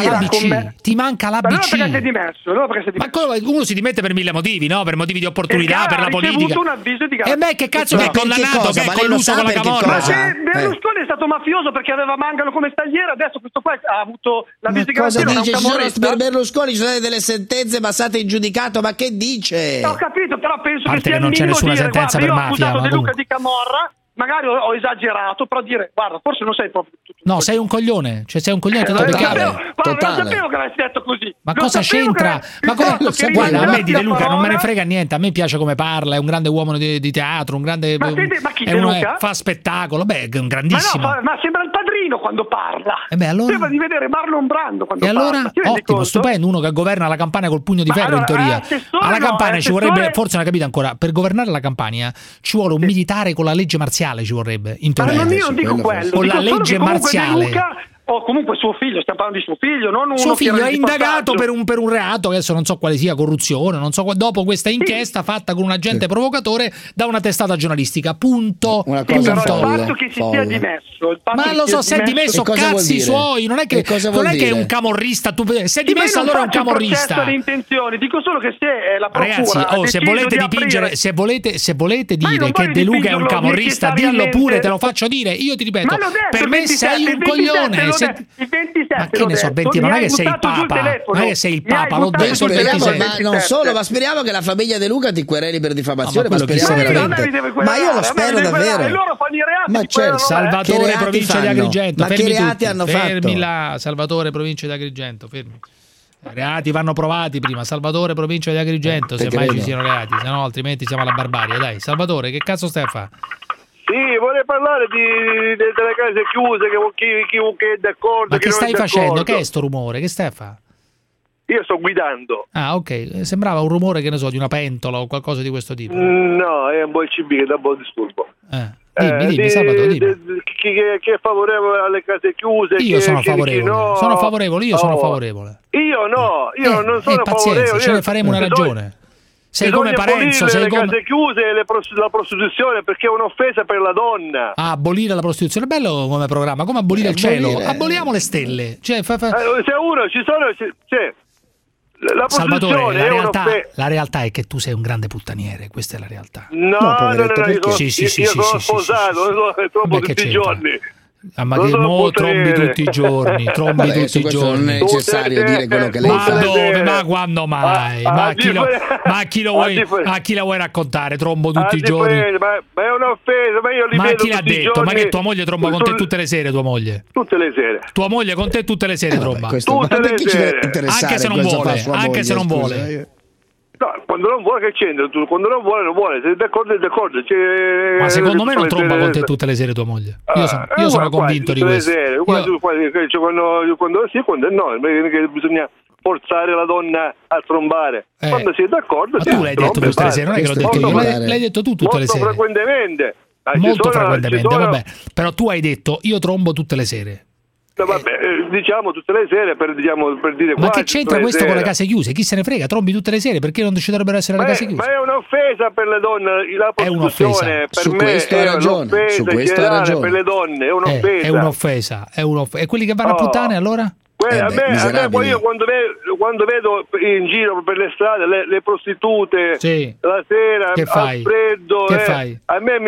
Ti manca l'ABC. Allora perché sei dimesso? Ma uno si dimette per mille motivi, no? Per motivi di opportunità, per la politica. Un avviso di e beh, che cazzo che è condannato, che è colluso con la camorra? Berlusconi è stato mafioso perché aveva Mangano come stagliere, adesso questo qua ha avuto l'avviso di garanzia. Cosa dice? Per Berlusconi ci sono delle sentenze passate in giudicato, ma che dice? Ho capito, però penso che sia non c'è nessuna sentenza per mafia. Io ho accusato De Luca di camorra. Magari ho esagerato, però dire, guarda, forse non sei proprio tutto. No, sei un coglione, sei un coglione totale. Non sapevo che avessi detto così. Ma cosa c'entra? Guarda, a me di De Luca non me ne frega niente, a me piace come parla, è un grande uomo di teatro, un grande ma chi De Luca? Fa spettacolo, è un grandissimo. Ma sembra il padrino quando parla. Allora... Sembra di vedere Marlon Brando quando parla. E allora? Ottimo, stupendo, uno che governa la Campania col pugno di ferro in teoria. Alla Campania ci vorrebbe, forse non hai capito ancora, per governare la Campania ci vuole un militare con la legge marziale, ci vorrebbe in teoria. Ma io non dico quello, con la legge marziale. O comunque suo figlio, stiamo parlando di suo figlio, non uno. Suo figlio è indagato per un reato, adesso non so quale sia, corruzione, non so, dopo questa inchiesta fatta con un agente provocatore da una testata giornalistica. Punto. Una cosa il fatto che si sia dimesso. Ma lo so, se è dimesso cazzi suoi, non è che è un camorrista, se è dimesso allora è un camorrista. Le intenzioni, dico solo che se la procura. Ragazzi, se volete dipingere, se volete dire che De Luca è un camorrista, dillo pure, te lo faccio dire. Io ti ripeto, per me sei un coglione. Il 27, ma che ne so, 20, non è che sei il Papa, non è che sei il Papa, l'ho detto il 26. Ma non solo, ma speriamo che la famiglia De Luca ti quereli per diffamazione, ma speriamo veramente. Ma io lo spero davvero. Ma certo, Salvatore, provincia di Agrigento. Ma che reati hanno fatto? Fermi là, Salvatore, provincia di Agrigento, fermi. Reati vanno provati prima, Salvatore, provincia di Agrigento, se mai ci siano reati, se no altrimenti siamo alla barbarie. Dai, Salvatore, che cazzo stai a fare? Sì, vorrei parlare delle case chiuse, che è d'accordo. Ma che stai facendo? Che è sto rumore? Che stai a fare? Io sto guidando. Ah, ok. Sembrava un rumore, che ne so, di una pentola o qualcosa di questo tipo. No, è un po' il CB che dà un po' di disturbo. Dimmi, Salvatore, dimmi. Chi è favorevole alle case chiuse? Io sono favorevole. Sono favorevole, io sono favorevole. Io no, io non sono favorevole. Ce ne faremo una ragione. Sei come Parenzo, sei come... le case chiuse e la prostituzione, perché è un'offesa per la donna. Abolire la prostituzione, bello come programma, come abolire il cielo. Aboliamo le stelle. Cioè, se uno ci sono, la Salvatore, la realtà è che tu sei un grande puttaniere, questa è la realtà. No, io sono sposato, troppo tutti i giorni. Ma che trombi tutti i giorni, tutti i giorni. Non è necessario dire quello che lei fa. Ma dove? Ma quando mai? Ma chi la vuoi raccontare? Trombo tutti i giorni. Ma è un'offesa, ma io li vedo chi l'ha detto? Ma che tua moglie tromba con te tutte le sere, tua moglie? Tutte le sere. Tua moglie con te tutte le sere tromba. Tutte le sere. Anche se non vuole, anche se non vuole. No, quando non vuole che c'entra, tu quando non vuole, se è d'accordo è d'accordo. Ma secondo me non tromba con te tutte le sere tua moglie. Io sono convinto di questo. Quando sì, quando no, perché bisogna forzare la donna a trombare. Quando si è d'accordo. Ma tu l'hai detto tutte le sere, non è che l'ho detto io, l'hai detto tu tutte le sere. Molto frequentemente. Molto frequentemente, vabbè. Però tu hai detto io trombo tutte le sere. No, vabbè, diciamo tutte le sere per dire. Ma che c'entra questo con le case chiuse? Chi se ne frega? Trombi tutte le sere, perché non ci dovrebbero essere le case chiuse? Ma è un'offesa per le donne, la prostituzione per su me questo è un'offesa su questo ha ragione. Per le donne è un'offesa. È un'offesa. E quelli che vanno a puttane allora? A me poi io quando vedo in giro per le strade le prostitute la sera al freddo, che fai? A me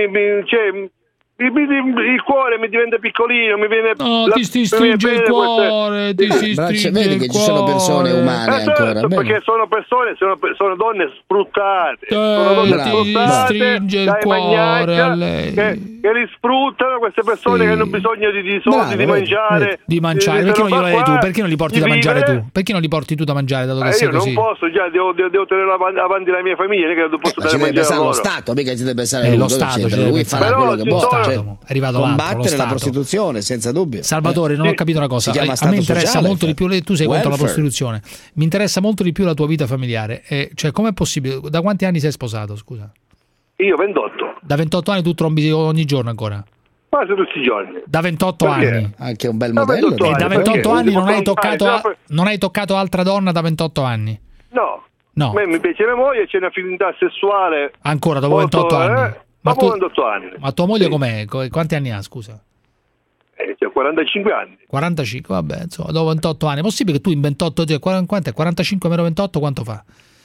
il cuore mi diventa piccolino, mi viene ti si stringe il cuore, ti si stringe vedi che ci sono persone umane ancora, perché sono donne sfruttate, ti stringe il cuore a lei. Che li sfruttano queste persone che hanno bisogno di soldi, di mangiare. Perché non glielo dai tu? Perché non li porti da mangiare tu? Perché non li porti tu da mangiare, dato che sei così? Io non posso, già devo tenere avanti la mia famiglia, che non posso dare mangiare lo Stato, mica ci deve pensare lo Stato, lui farà quello che può. È arrivato combattere la prostituzione senza dubbio. Salvatore, non ho capito una cosa. A me interessa molto di più, tu sei contro la prostituzione, mi interessa molto di più la tua vita familiare. Cioè, com'è possibile? Da quanti anni sei sposato, scusa? Io 28. Da 28 anni tu trombi ogni giorno ancora? Quasi tutti i giorni. Da 28 anni. Anche un bel modello. E da 28 anni non hai toccato altra donna da 28 anni? No. A me mi piace mia moglie, c'è un'affinità sessuale. Ancora dopo 28 anni? Ma tua moglie com'è? Quanti anni ha, scusa? Cioè 45 anni. 45, vabbè, insomma, dopo 28 anni. È possibile che tu in 28, quanto è? 45 meno 28, quanto fa?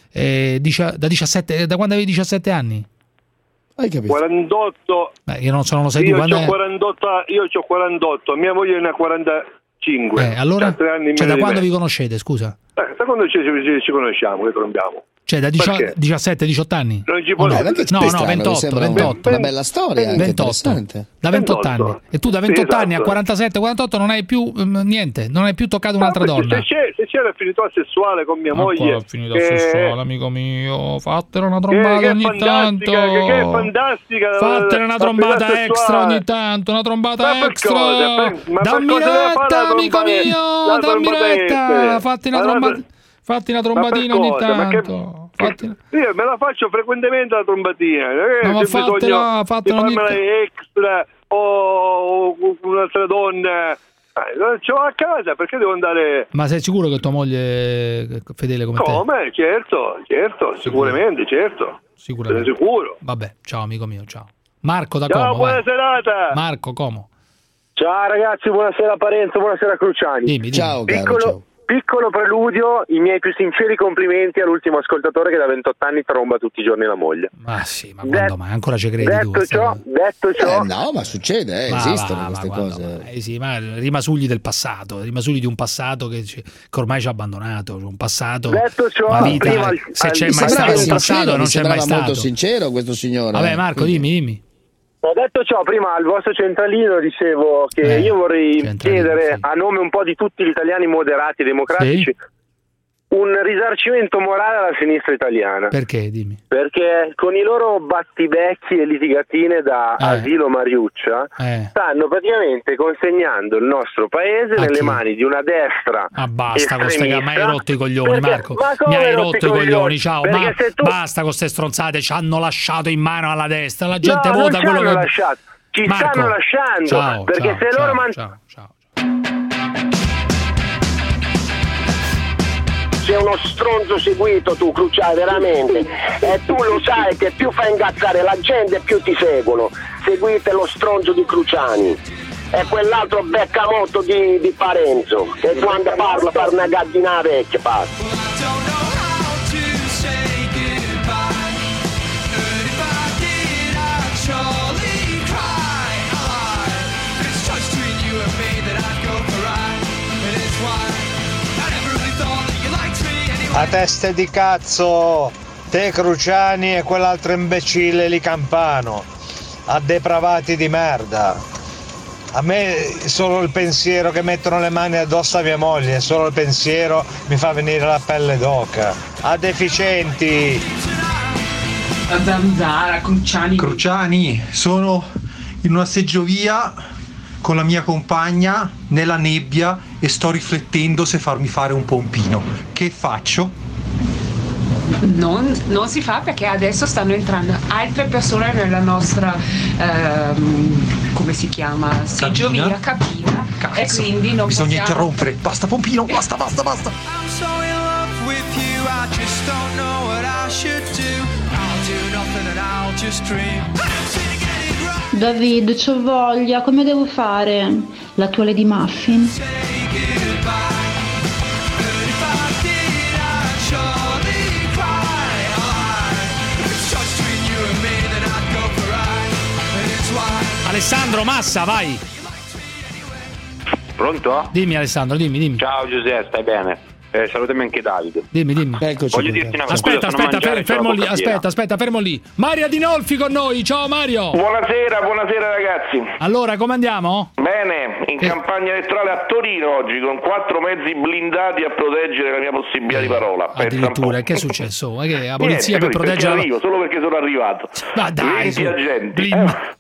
Da 17, da quando avevi 17 anni? Hai capito? 48. Io non lo sai tu. Io ho 48, mia moglie ne ha 45. Allora, da quando vi conoscete, scusa? Da quando ci conosciamo, che trombiamo. Cioè da 17-18 anni? Non ci posso... No, 28. Una bella storia, 28. Da 28 anni. E tu da 28 anni a 47-48 non hai più niente, non hai più toccato un'altra donna. Se c'è l'affinità sessuale con mia moglie... Affinità sessuale, amico mio, fattene una trombata ogni tanto. Che è fantastica. Fattene una trombata extra ogni tanto, una trombata extra. Dammi retta, amico mio, dammi retta. Fatti una trombatina ogni tanto. Io me la faccio frequentemente la trombatina. Ma fatela ogni tanto. Extra o un'altra donna. Ce l'ho a casa, perché devo andare? Ma sei sicuro che tua moglie è fedele come te? Come? Certo, sicuramente, certo. Sicuramente. Sono sicuro. Vabbè, ciao amico mio, ciao. Marco da Como. Ciao, buona serata. Marco, Como. Ciao ragazzi, buonasera Parenzo, buonasera Cruciani. Dimmi. Ciao, caro. Piccolo preludio, i miei più sinceri complimenti all'ultimo ascoltatore che da 28 anni tromba tutti i giorni la moglie. Ma sì, ma quando mai? Ancora ci credi tu? Detto ciò... no, ma succede, esistono queste cose. Sì, ma rimasugli del passato, rimasugli di un passato che ormai ci ha abbandonato, un passato... Detto ciò, la vita, se c'è mai stato un passato non c'è mai stato. Molto sincero questo signore. Vabbè Marco, dimmi. Ho detto ciò, prima al vostro centralino dicevo che io vorrei chiedere a nome un po' di tutti gli italiani moderati e democratici un risarcimento morale alla sinistra italiana. Perché? Dimmi. Perché con i loro battibecchi e litigatine da asilo Mariuccia stanno praticamente consegnando il nostro paese nelle mani di una destra basta con ste ma hai rotto i coglioni, Marco. Mi hai rotto i coglioni, ciao. Ma basta con ste stronzate, ci hanno lasciato in mano alla destra. La gente vota quello che lasciato. Ci stanno lasciando. Ciao, perché se loro ciao. Sei uno stronzo seguito tu, Cruciani, veramente. E tu lo sai che più fai ingazzare la gente più ti seguono. Seguite lo stronzo di Cruciani. E quell'altro beccamotto di Parenzo, che quando parla una gaddina vecchia passa. A teste di cazzo, te Cruciani e quell'altro imbecille lì Campano, a depravati di merda. A me solo il pensiero che mettono le mani addosso a mia moglie, solo il pensiero mi fa venire la pelle d'oca. A deficienti. Zanzara, Cruciani, sono in una seggiovia con la mia compagna nella nebbia e sto riflettendo se farmi fare un pompino. Che faccio? Non si fa, perché adesso stanno entrando altre persone nella nostra come si chiama? Seggiovia, cabina. Cazzo, e quindi non bisogna possiamo... interrompere. Basta pompino, basta. David, c'ho voglia, come devo fare? La tua Lady Muffin? Alessandro Massa, vai. Pronto? Dimmi Alessandro, dimmi. Ciao Giuseppe, stai bene? Salutami anche Davide. Dimmi. Eccoci. Voglio dirti una cosa. Aspetta, fermo lì. Mario Adinolfi con noi. Ciao Mario. Buonasera ragazzi. Allora, come andiamo? Bene, in campagna elettorale a Torino oggi con 4 mezzi blindati a proteggere la mia possibilità di parola. Addirittura, che è successo? Che la polizia per proteggere solo perché sono arrivato. Ma dai, 20 agenti. Chi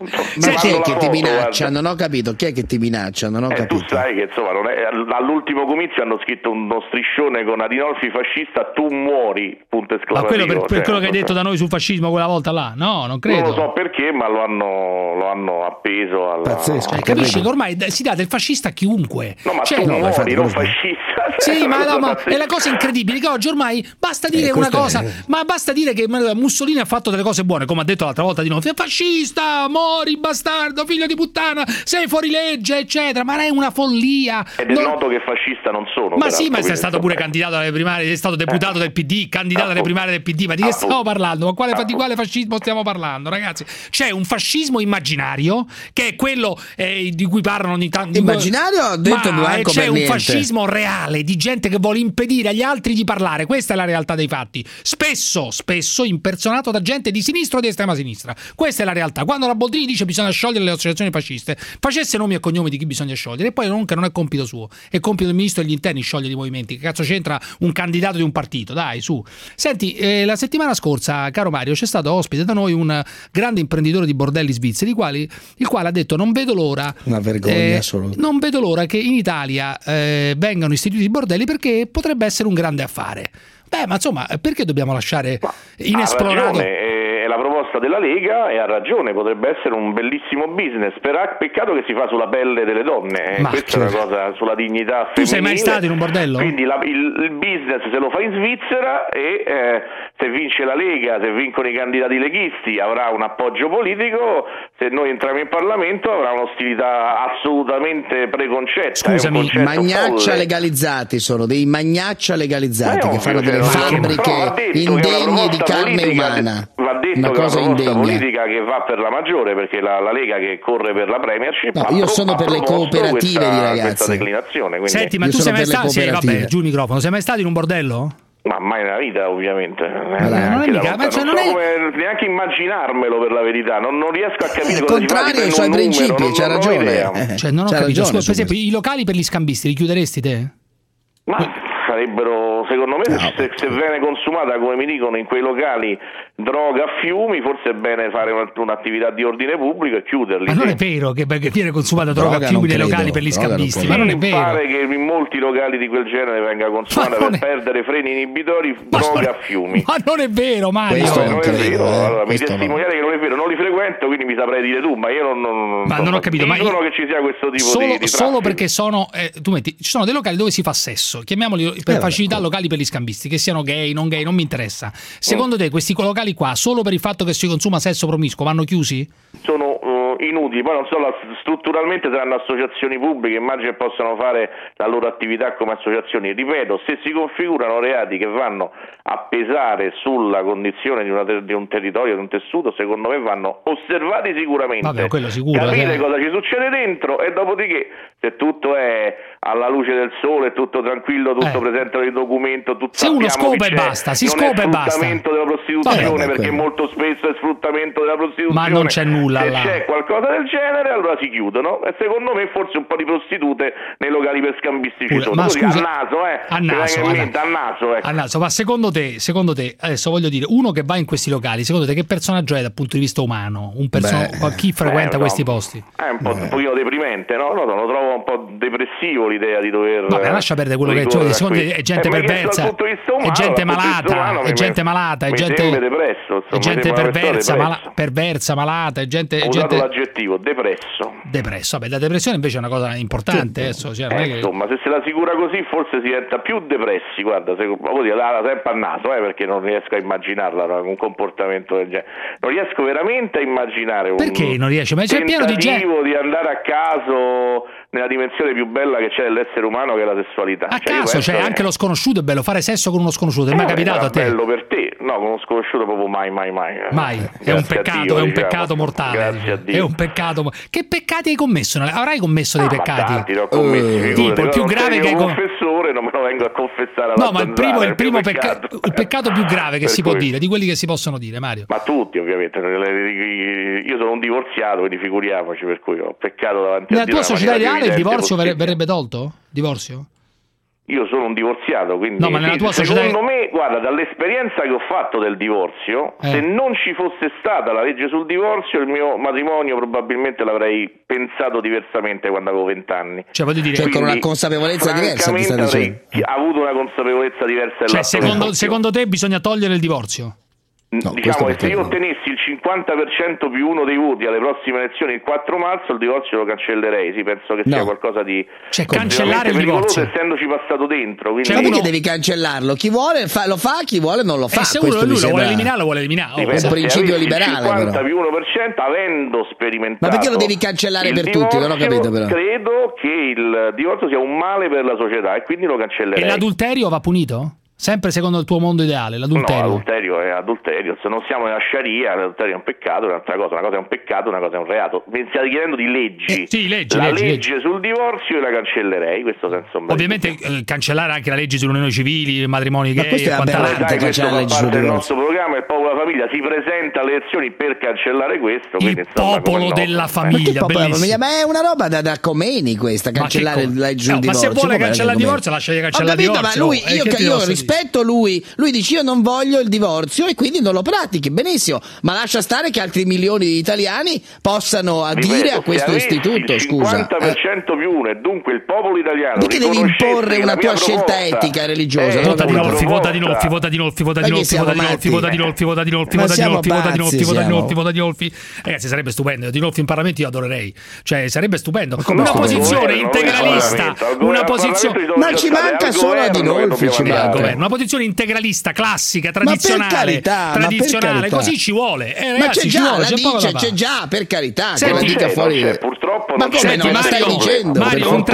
è che ti minaccia? Non ho capito. Chi è che ti minaccia? Non ho capito. Tu sai che insomma all'ultimo comizio hanno scritto uno striscione con Adinolfi fascista, tu muori, punto esclamativo. Ma quello per quello che hai detto da noi sul fascismo quella volta là? No, non credo. Non lo so perché, ma lo hanno appeso alla... Pazzesco. Capisci che ormai si dà del fascista a chiunque. No, ma tu muori, non fascista. Sì, ma è la cosa incredibile che oggi ormai basta dire una cosa, ma basta dire che Mussolini ha fatto delle cose buone, come ha detto l'altra volta Adinolfi, fascista, mori, bastardo, figlio di puttana, sei fuori legge, eccetera, ma è una follia. Ed è noto che fascista non sono. Ma sì, ma sei stato pure candidato alle primarie, sei stato deputato del PD, candidato alle primarie del PD, ma di che stiamo parlando? Ma di quale fascismo stiamo parlando, ragazzi? C'è un fascismo immaginario che è quello di cui parlano ogni tanto. Immaginario, ho detto Blanco, c'è un fascismo reale di gente che vuole impedire agli altri di parlare. Questa è la realtà dei fatti. Spesso impersonato da gente di sinistra o di estrema sinistra. Questa è la realtà. Quando la Boldrini dice bisogna sciogliere le associazioni fasciste, facesse nomi e cognomi di chi bisogna sciogliere, e poi non è compito suo, è compito del ministro degli interni sciogliere i movimenti. Che cazzo c'entra un candidato di un partito? Dai, su. Senti, la settimana scorsa, caro Mario, c'è stato ospite da noi un grande imprenditore di bordelli svizzeri, il quale ha detto non vedo l'ora, una vergogna assoluta, non vedo l'ora che in Italia vengano istituiti i bordelli, perché potrebbe essere un grande affare. Beh, ma insomma, perché dobbiamo lasciare inesplorato? È la proposta della Lega e ha ragione, potrebbe essere un bellissimo business, peccato che si fa sulla pelle delle donne, questa è una cosa sulla dignità femminile. Tu sei mai stato in un bordello? Quindi il business se lo fa in Svizzera e se vince la Lega, se vincono i candidati leghisti avrà un appoggio politico, se noi entriamo in Parlamento avrà un'ostilità assolutamente preconcetta. Scusami, magnaccia legalizzati sono dei magnaccia legalizzati che fanno delle fabbriche indegne di carne umana. Va detto una cosa che è una proposta politica che va per la maggiore, perché la Lega che corre per la premiership. No, io sono per le cooperative di ragazzi. Questa declinazione. Quindi... Senti, ma tu sei mai stato? Sì, vabbè, giù il microfono. Sei mai stato in un bordello? Ma mai nella vita, ovviamente. Non come neanche immaginarmelo, per la verità. Non riesco a capire cosa contrario ai suoi principi, c'ha ragione. Cioè, non ho capito. Scusa, per esempio, i locali per gli scambisti li chiuderesti te? Ma sarebbero, secondo me, se viene consumata, come mi dicono in quei locali, droga a fiumi, forse è bene fare un'attività di ordine pubblico e chiuderli. Ma non è vero che viene consumata droga a fiumi nei locali per gli scambisti, ma non è vero. Mi pare che in molti locali di quel genere venga consumata per perdere freni inibitori droga a fiumi. Ma non è vero, Mario. Non è vero. Allora, mi testimoniate che non è vero, non li frequento, quindi mi saprei dire tu, ma io non ho capito. Ma dicono che ci sia questo tipo di solo perché sono ci sono dei locali dove si fa sesso, chiamiamoli per facilità locali per gli scambisti, che siano gay, non mi interessa. Secondo te questi locali qua, solo per il fatto che si consuma sesso promiscuo, vanno chiusi? Sono inutili, poi non so, strutturalmente saranno associazioni pubbliche, immagino che possano fare la loro attività come associazioni. Ripeto, se si configurano reati che vanno a pesare sulla condizione di un territorio, di un tessuto, secondo me vanno osservati sicuramente. Vabbè, quello sicuro, capire cosa ci succede dentro, e dopodiché, se tutto è alla luce del sole, tutto tranquillo, tutto presente nel documento, tutto se uno scopa e basta, si scopa e basta. Sfruttamento della prostituzione, perché molto spesso è sfruttamento della prostituzione. Ma non c'è nulla se là. C'è qualcosa cosa del genere, allora si chiudono. E secondo me forse un po' di prostitute nei locali per scambisti ci sono. Ma scusa, a naso, ma secondo te, adesso voglio dire, uno che va in questi locali, secondo te che personaggio è dal punto di vista umano? Chi frequenta questi posti? È un pochino deprimente, no? Lo trovo un po' depressivo l'idea di dover... Vabbè, lascia perdere quello che è, secondo te è gente perversa, è gente malata, è gente malata, è gente perversa, malata, è gente... Ho usato l'aggettivo, depresso. Vabbè, la depressione invece è una cosa importante adesso. Insomma, se se la figura così forse si diventa più depressi, guarda, sempre a naso, perché non riesco a immaginarla un comportamento del genere. Non riesco veramente a immaginare perché non riesci? Ma c'è pieno di gente di andare a caso nella dimensione più bella che c'è dell'essere umano, che è la sessualità. A caso c'è anche lo sconosciuto, è bello fare sesso con uno sconosciuto, è mai capitato a te? È bello per te, no, con uno sconosciuto proprio mai. È un peccato mortale. Grazie a Dio. È un peccato. Che peccati hai commesso? Avrai commesso dei peccati? Tanti, ho commessi, tipo il più grave che hai confessore, non me lo vengo a confessare alla il primo peccato più grave che si può dire, di quelli che si possono dire, Mario. Ma tutti, ovviamente. Io sono un divorziato, quindi figuriamoci, per cui ho peccato davanti a Dio. Nella tua società ideale il divorzio verrebbe tolto? Divorzio? Io sono un divorziato, quindi no, ma nella tua secondo me, guarda, dall'esperienza che ho fatto del divorzio, se non ci fosse stata la legge sul divorzio, il mio matrimonio probabilmente l'avrei pensato diversamente quando avevo 20 anni. Cioè, voglio dire, con una consapevolezza diversa, mi sta dicendo. Avuto una consapevolezza diversa. Cioè, secondo te bisogna togliere il divorzio? No, diciamo che se io ottenessi il 50% più uno dei voti alle prossime elezioni il 4 marzo, il divorzio lo cancellerei. Sì, penso che sia qualcosa di cancellare il divorzio, essendoci passato dentro. Quindi perché devi cancellarlo? Chi vuole lo fa, chi vuole non lo fa. Se lui lo vuole eliminare, lo vuole eliminare. È un principio liberale. Il 50 più 1%, avendo sperimentato. Ma perché lo devi cancellare per tutti? Non ho capito, però. Credo che il divorzio sia un male per la società e quindi lo cancellerei. E l'adulterio va punito? Sempre secondo il tuo mondo ideale, l'adulterio? No, l'adulterio è adulterio. Se non siamo nella Sharia, l'adulterio è un peccato, è un'altra cosa. Una cosa è un peccato, una cosa è un reato. Mi state chiedendo di leggi. Sì, la legge sul divorzio la cancellerei, questo senso. Ovviamente cancellare anche la legge sulle unioni civili, matrimoni gay e quant'altro. Questo fa parte del nostro programma, il popolo della famiglia si presenta alle elezioni per cancellare questo. Il popolo della famiglia, bellissimo. Ma è una roba da Khomeini questa, cancellare la legge sul divorzio. Ma se vuole cancellare il divorzio, lasciagli cancellare il divorzio. Ma io rispetto lui dice io non voglio il divorzio e quindi non lo pratichi, benissimo, ma lascia stare che altri milioni di italiani possano adire a questo istituto. Scusa, 50% più uno e dunque il popolo italiano perché devi imporre una tua scelta etica religiosa? Vota di Nolfi, vota di Nolfi, vota di Nolfi, vota di Nolfi, vota di Nolfi, vota di Nolfi, vota di Nolfi, vota di Nolfi, vota di Nolfi, vota di Nolfi, vota di Nolfi. Ragazzi, sarebbe stupendo. Di Nolfi in Parlamento io adorerei, cioè sarebbe stupendo. Una posizione integralista, una posizione, ma ci manca solo Di Nolfi, una posizione integralista, classica, tradizionale, così ci vuole. Ma c'è già, c'è già, per carità. Senti, purtroppo ma come non lo stai dicendo? Mario, un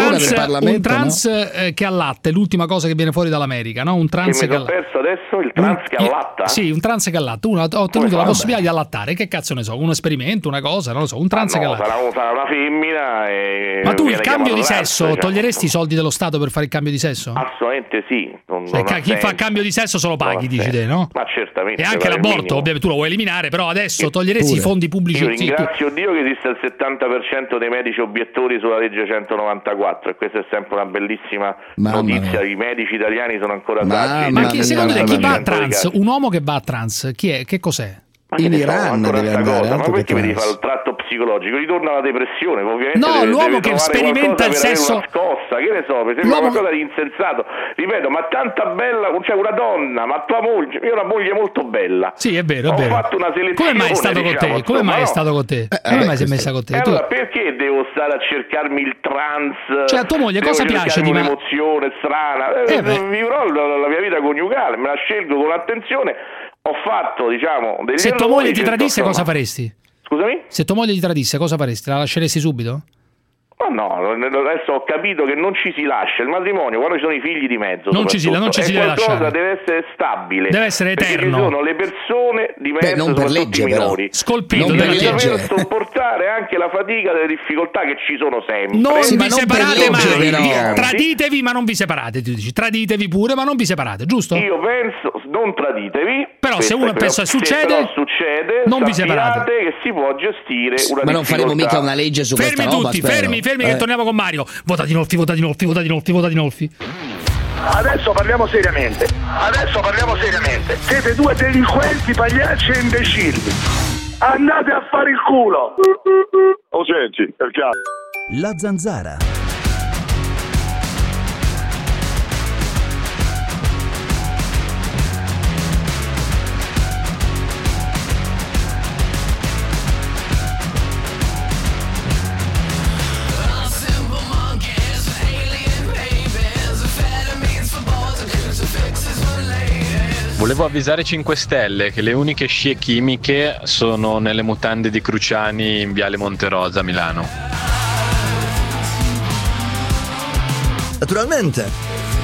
trans che allatta è l'ultima cosa che viene fuori dall'America, no? Un trans che ho perso adesso, il trans che allatta? Sì, un trans che allatta. Uno ha ottenuto la possibilità di allattare. Che cazzo ne so? Un esperimento, una cosa, non lo so. Un trans che allatta. Sarà una femmina. Ma tu il cambio di sesso toglieresti i soldi dello Stato per fare il cambio di sesso? Assolutamente sì. Chi fa cambio di sesso se lo paghi, dici te, no? Ma certamente. E anche l'aborto, ovviamente tu lo vuoi eliminare, però adesso toglieresti i fondi pubblici. Io ringrazio Dio che esiste il 70% dei medici obiettori sulla legge 194 e questa è sempre una bellissima notizia. I medici italiani sono ancora saggi. Ma secondo te chi va a trans, un uomo che va a trans, chi è? Che cos'è? In Iran deve andare, ma perché mi devi fare il tratto psicologico? Ritorna alla depressione, ovviamente. No, l'uomo che sperimenta il sesso. Una scossa, che ne so, mi sembra qualcosa di insensato. Ripeto, ma tanta bella, cioè una donna, ma tua moglie, io ho una moglie molto bella. Sì, è vero, è vero. Ho fatto una selezione. Come mai è stato con te? Come mai è stato con te? Come mai si è messa con te? Allora, perché devo stare a cercarmi il trans? Cioè, a tua moglie cosa piace di me? Un'emozione strana. Vivrò la mia vita coniugale, me la scelgo con attenzione. Ho fatto, diciamo, degli Se tua moglie ti tradisse, cosa faresti? Scusami? Se tua moglie ti tradisse, cosa faresti? La lasceresti subito? Ma no, adesso ho capito che non ci si lascia il matrimonio quando ci sono i figli di mezzo. Non ci si deve lasciare. Deve essere stabile. Deve essere eterno. Ci sono le persone di mezzo, non per legge, i minori. Scolpito per legge. Saper sopportare anche la fatica delle difficoltà che ci sono sempre. Non vi separate mai. Traditevi, ma non vi separate. Tu dici, traditevi pure, ma non vi separate, giusto? Io penso, non traditevi. Però se uno pensa succede, non vi separate, che si può gestire una ma non faremo mica una legge su questa roba. Fermi che torniamo con Mario. Vota di Nolfi. Adesso parliamo seriamente. Siete due delinquenti, pagliacci e imbecilli. Andate a fare il culo. Senti, per caso. La Zanzara. Volevo avvisare 5 Stelle che le uniche scie chimiche sono nelle mutande di Cruciani in Viale Monterosa, Milano. Naturalmente.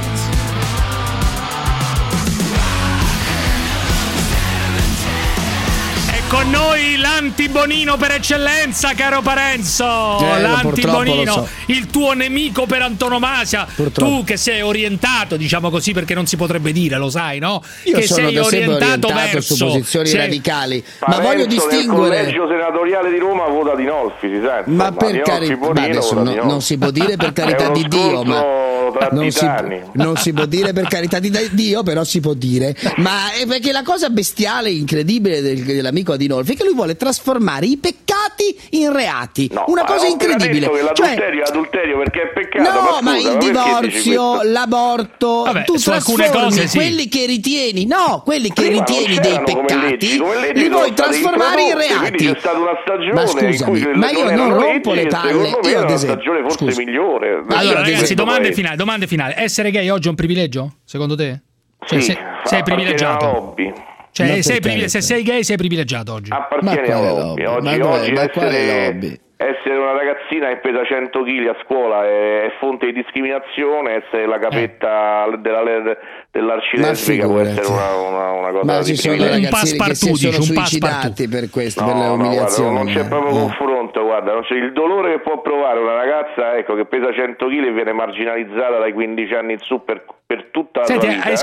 Con noi l'antibonino per eccellenza, caro Parenzo. L'antibonino, so. Il tuo nemico per antonomasia. Purtroppo. Tu che sei orientato, diciamo così, perché non si potrebbe dire, lo sai, no? Io che sono sei orientato verso su posizioni radicali. Parenzo, ma voglio distinguere. Il collegio senatoriale di Roma vota di Nolfi, si sente. Ma per carità, adesso non si può dire per carità di Dio, ma non si può dire per carità di Dio, però si può dire. Ma è perché la cosa bestiale, incredibile dell'amico Adinolfi è che lui vuole trasformare i peccati in reati. Una cosa incredibile. L'adulterio è adulterio perché è peccato. No, ma il divorzio, l'aborto, tu trasformi quelli che ritieni, dei peccati, li vuoi trasformare in reati. C'è stata una stagione, ma scusami, ma io non rompo le palle. Io ad esempio, una stagione forse migliore. Allora, ragazzi, domande finali. Essere gay oggi è un privilegio, secondo te? Cioè, sei privilegiato? Cioè, se sei gay sei privilegiato oggi. Appartiene a lobby. Oggi essere una ragazzina che pesa 100 kg a scuola è fonte di discriminazione, essere la capetta dell'arcilesbica può essere una cosa. Ma ci sono ragazzini che si sono suicidati per questo, per le umiliazioni. Non c'è proprio confronto, guarda, non c'è il dolore che può provare una ragazza, ecco, che pesa 100 kg e viene marginalizzata dai 15 anni in su per tutta la sua vita.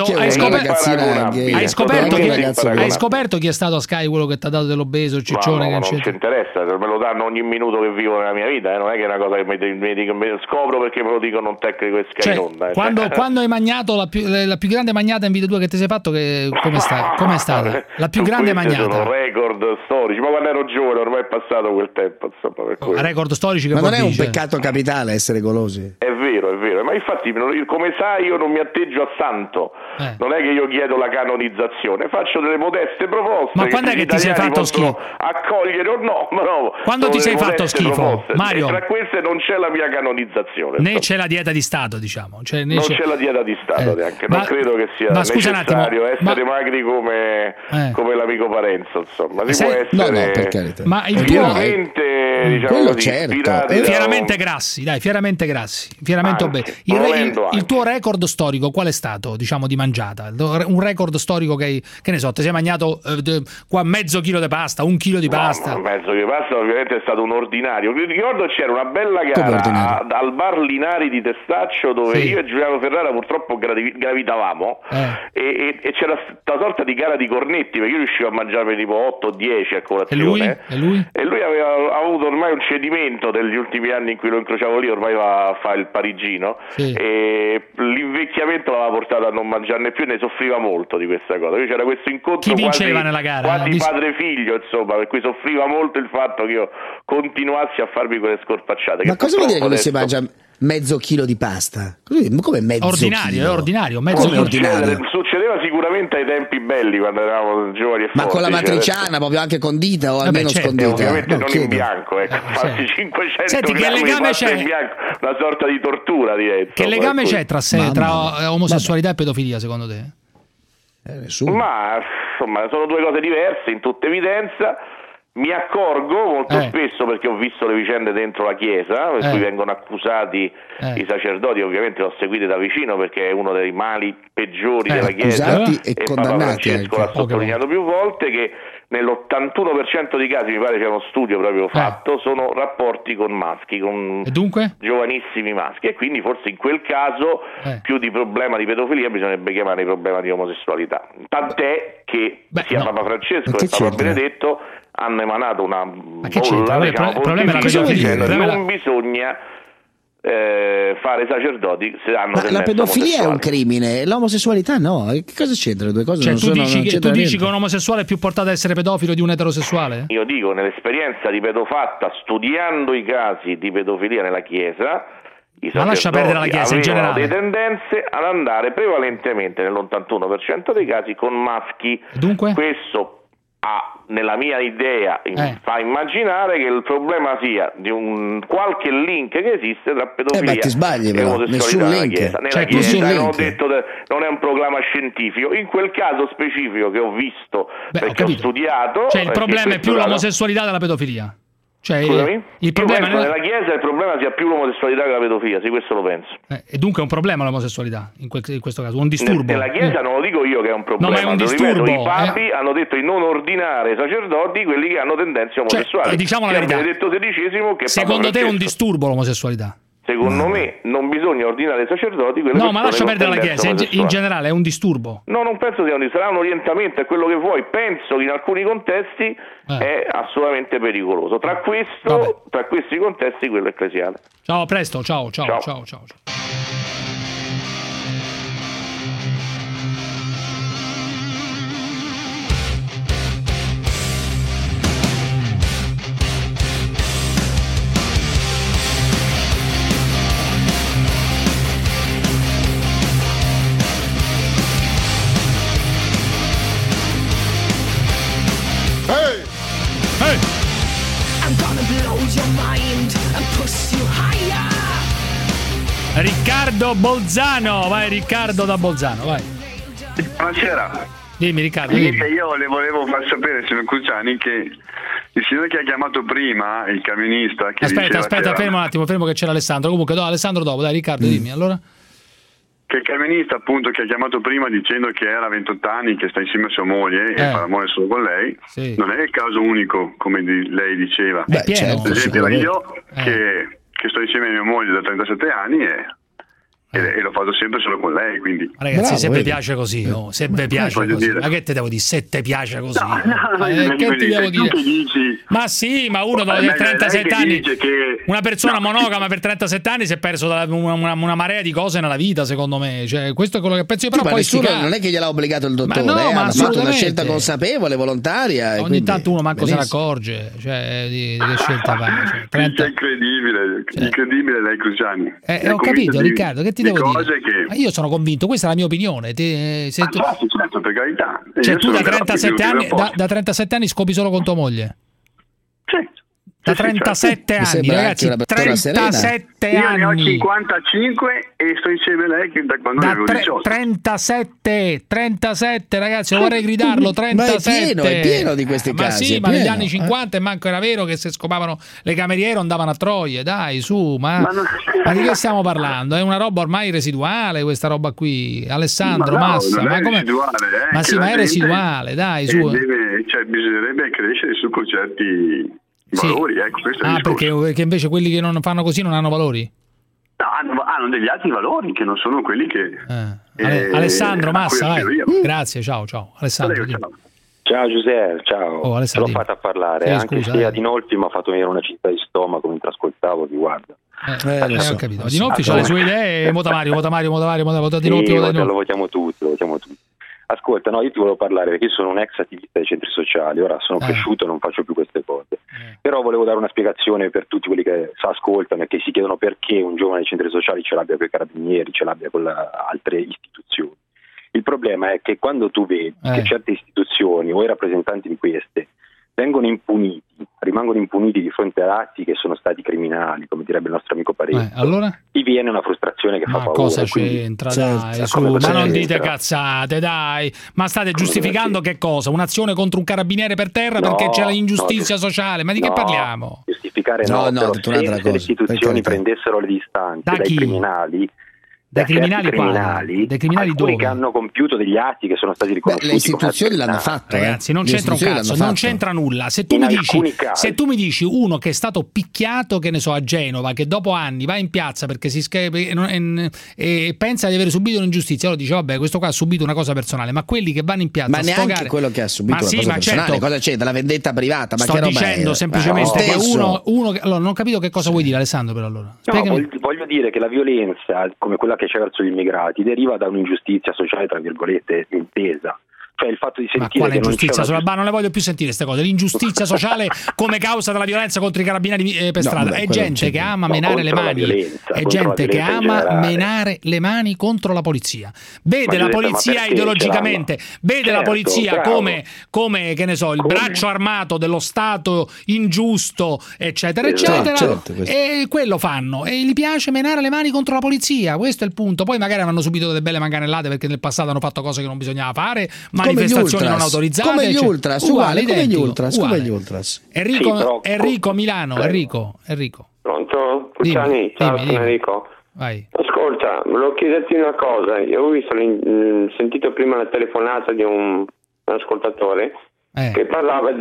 Hai scoperto chi è stato a Sky, quello che ti ha dato dell'obeso, il ciccione? Non ci interessa, me lo danno ogni minuto che vivo nella mia vita, non è che è una cosa che mi scopro perché me lo dicono un tecnico di Sky in onda. Quando hai magnato la più grande magnata in video 2 che ti sei fatto, come è stata? La più grande magnata? Sono record storici, ma quando ero giovane ormai è passato quel tempo, insomma, per record storici che ma non è un peccato capitale essere golosi? È vero, ma infatti come sai io non mi atteggio a santo, non è che io chiedo la canonizzazione, faccio delle modeste proposte. Ma quando è che ti sei fatto schifo? Accogliere o no? Quando ti sei fatto schifo, proposte. Mario? E tra queste non c'è la mia canonizzazione. Né c'è la dieta di Stato, diciamo. Non c'è la dieta di Stato neanche. Non credo che sia necessario essere magri come l'amico Parenzo, insomma. Si può essere per carità. Ma il tuo fieramente grassi, fieramente il tuo record storico qual è stato, diciamo, di mangiata? Un record storico che ne so, ti sei mangiato qua mezzo chilo di pasta, 1 chilo di pasta? Mezzo chilo di pasta ovviamente è stato un ordinario. Mi ricordo c'era una bella gara al bar Linari di Testaccio dove io e Giuliano Ferrara purtroppo gravitavamo e c'era questa sorta di gara di cornetti perché io riuscivo a mangiarmi tipo 8-10 a colazione. E lui aveva avuto ormai un cedimento degli ultimi anni in cui lo incrociavo lì, ormai fa il parigino, e l'invecchiamento l'aveva portato a non mangiarne più e ne soffriva molto di questa cosa. Quindi c'era questo incontro quasi padre-figlio, insomma, per cui soffriva molto il fatto che io continuassi a farmi quelle scorpacciate. Ma cosa vuol dire che si mangia mezzo chilo di pasta? Come mezzo ordinario, chilo? È ordinario, mezzo ordinario. Succedeva sicuramente ai tempi belli quando eravamo giovani e forti. Ma con la matriciana proprio anche condita o almeno scondita? Ovviamente non in bianco, ecco. Farsi 500 Senti, grammi di pasta in bianco, una sorta di tortura, direi. Che legame c'è tra omosessualità e pedofilia, secondo te? Nessuno. Ma insomma sono due cose diverse, in tutta evidenza. Mi accorgo molto spesso perché ho visto le vicende dentro la chiesa per cui vengono accusati i sacerdoti, ovviamente l'ho seguito da vicino perché è uno dei mali peggiori della chiesa e Papa Francesco l'ha sottolineato più volte, che nell'81% dei casi, mi pare c'è uno studio proprio fatto, sono rapporti con maschi, con giovanissimi maschi, e quindi forse in quel caso più di problema di pedofilia bisognerebbe chiamare il problema di omosessualità. Tant'è che sia Papa Francesco che Papa Benedetto hanno emanato una bolla, dicendo che non bisogna fare sacerdoti se hanno la pedofilia è un crimine, l'omosessualità no. Che cosa c'entra le due cose? Cioè, tu dici che un omosessuale è più portato ad essere pedofilo di un eterosessuale? Io dico, nell'esperienza fatta studiando i casi di pedofilia nella Chiesa, i ma lascia perdere la Chiesa in generale, delle tendenze ad andare prevalentemente nell'81% dei casi con maschi. Dunque? Questo nella mia idea fa immaginare che il problema sia di un qualche link che esiste tra pedofilia ti sbagli, e omosessualità nella Chiesa. Nella Chiesa non ho detto non è un proclama scientifico. In quel caso specifico che ho visto, perché ho studiato, cioè il problema è più l'omosessualità della pedofilia. Cioè, il problema nella Chiesa il problema sia più l'omosessualità che la pedofilia, sì, questo lo penso. E dunque è un problema l'omosessualità in questo caso, un disturbo. Nella Chiesa non lo dico io che è un problema, no, ma è un disturbo. Ripeto, i papi hanno detto di non ordinare sacerdoti quelli che hanno tendenze omosessuali. Cioè, diciamo la verità. Benedetto XVI, che secondo te è un disturbo l'omosessualità? Secondo me non bisogna ordinare sacerdoti quelli ma lascia perdere la Chiesa, in generale è un disturbo. No, non penso sia un disturbo, sarà un orientamento, è quello che vuoi. Penso che in alcuni contesti è assolutamente pericoloso. Tra questi contesti quello ecclesiale. Ciao, a presto, ciao. Riccardo Bolzano, vai Riccardo da Bolzano, vai. Buonasera. Dimmi Riccardo. Io le volevo far sapere, signor Cruciani, che il signore che ha chiamato prima, il camionista che aspetta, fermo un attimo, fermo che c'era Alessandro. Comunque Alessandro dopo, dai Riccardo, dimmi allora. Che il camionista appunto che ha chiamato prima dicendo che era 28 anni, che sta insieme a sua moglie e fa l'amore solo con lei, non è il caso unico come lei diceva. Beh, certo, per esempio io che sto insieme a mia moglie da 37 anni e l'ho fatto sempre solo con lei, quindi ragazzi, se vi piace così, se vi piace così, ma che te devo dire, se ti piace così, che ti devo dire? Ma sì, ma uno dopo 37 anni, una persona monogama per 37 anni si è perso una marea di cose nella vita, secondo me, cioè questo è quello che penso io. Però poi nessuno, non è che gliel'ha obbligato il dottore, ma ha fatto una scelta consapevole, volontaria, ogni tanto uno manco se ne accorge, cioè di che scelta fa, è incredibile lei Cruciani. Ho capito Riccardo, che ti devo dire? Io sono convinto, questa è la mia opinione. Certo, per carità. Cioè tu da 37 anni scopi solo con tua moglie? Certo. Da 37 anni, ragazzi, 37 anni. Io ne ho 55 e sto insieme a lei da quando avevo 18. 37 ragazzi, vorrei gridarlo, 37. Ma è pieno di questi casi. Sì, ma negli anni 50 e manco era vero che se scopavano le cameriere andavano a Troie, dai, su, ma di che stiamo parlando? È una roba ormai residuale questa roba qui, Alessandro, Massa, ma come? Ma sì, ma è residuale, dai, su. Bisognerebbe crescere su concetti valori, ecco, questo è il discorso. Perché invece quelli che non fanno così non hanno valori? No, hanno degli altri valori che non sono quelli che Alessandro Massa, vai. Grazie, ciao Alessandro. Ciao Giuseppe, ciao. L'ho fatta parlare, anche se Adinolfi mi ha fatto venire una cinta di stomaco mentre ascoltavo, ti guarda. Ho capito. Adinolfi ha le sue idee, vota Mario, Adinolfi, lo votiamo tutti. Ascolta, no, io ti volevo parlare perché io sono un ex attivista dei centri sociali, ora sono cresciuto e non faccio più queste cose, però volevo dare una spiegazione per tutti quelli che ascoltano e che si chiedono perché un giovane dei centri sociali ce l'abbia con i carabinieri, ce l'abbia con altre istituzioni. Il problema è che quando tu vedi che certe istituzioni o i rappresentanti di queste rimangono impuniti di fronte a atti che sono stati criminali, come direbbe il nostro amico Pareto, allora? Ti viene una frustrazione che fa paura. Cosa c'entra? Dai, ma non dite cazzate, dai. Ma state giustificando che cosa? Un'azione contro un carabiniere per terra perché c'è l'ingiustizia sociale? Ma di che parliamo? Giustificare se le istituzioni prendessero le distanze dai criminali, Dai criminali alcuni che hanno compiuto degli atti che sono stati riconosciuti. Le istituzioni l'hanno fatto, ragazzi, non c'entra un cazzo, non c'entra nulla. Se tu mi dici uno che è stato picchiato, che ne so, a Genova, che dopo anni va in piazza perché e pensa di aver subito un'ingiustizia, allora dice vabbè, questo qua ha subito una cosa personale, ma quelli che vanno in piazza a sfogare... neanche quello che ha subito una cosa personale, certo, cosa c'è della vendetta privata? Ma sto che dicendo semplicemente che uno allora non ho capito che cosa vuoi dire, Alessandro, per allora. Voglio dire che la violenza, come quella che c'è verso gli immigrati, deriva da un'ingiustizia sociale, tra virgolette, intesa. Cioè il fatto di sentire ma quale ingiustizia sociale? Non le voglio più sentire queste cose. L'ingiustizia sociale come causa della violenza contro i carabinieri per strada. È gente che ama menare le mani. È gente che ama menare le mani contro la polizia. Vede la polizia ideologicamente, vede la polizia come che ne so, il braccio armato dello Stato ingiusto, eccetera, eccetera. E quello fanno. E gli piace menare le mani contro la polizia. Questo è il punto. Poi magari hanno subito delle belle manganellate perché nel passato hanno fatto cose che non bisognava fare. Manifestazioni non autorizzate, come gli ultras, uguale, come gli ultras. Enrico Milano, Enrico. Pronto? Pucciani, ciao, sono Enrico. Vai. Ascolta, volevo chiederti una cosa. Io ho visto, sentito prima la telefonata di un ascoltatore che parlava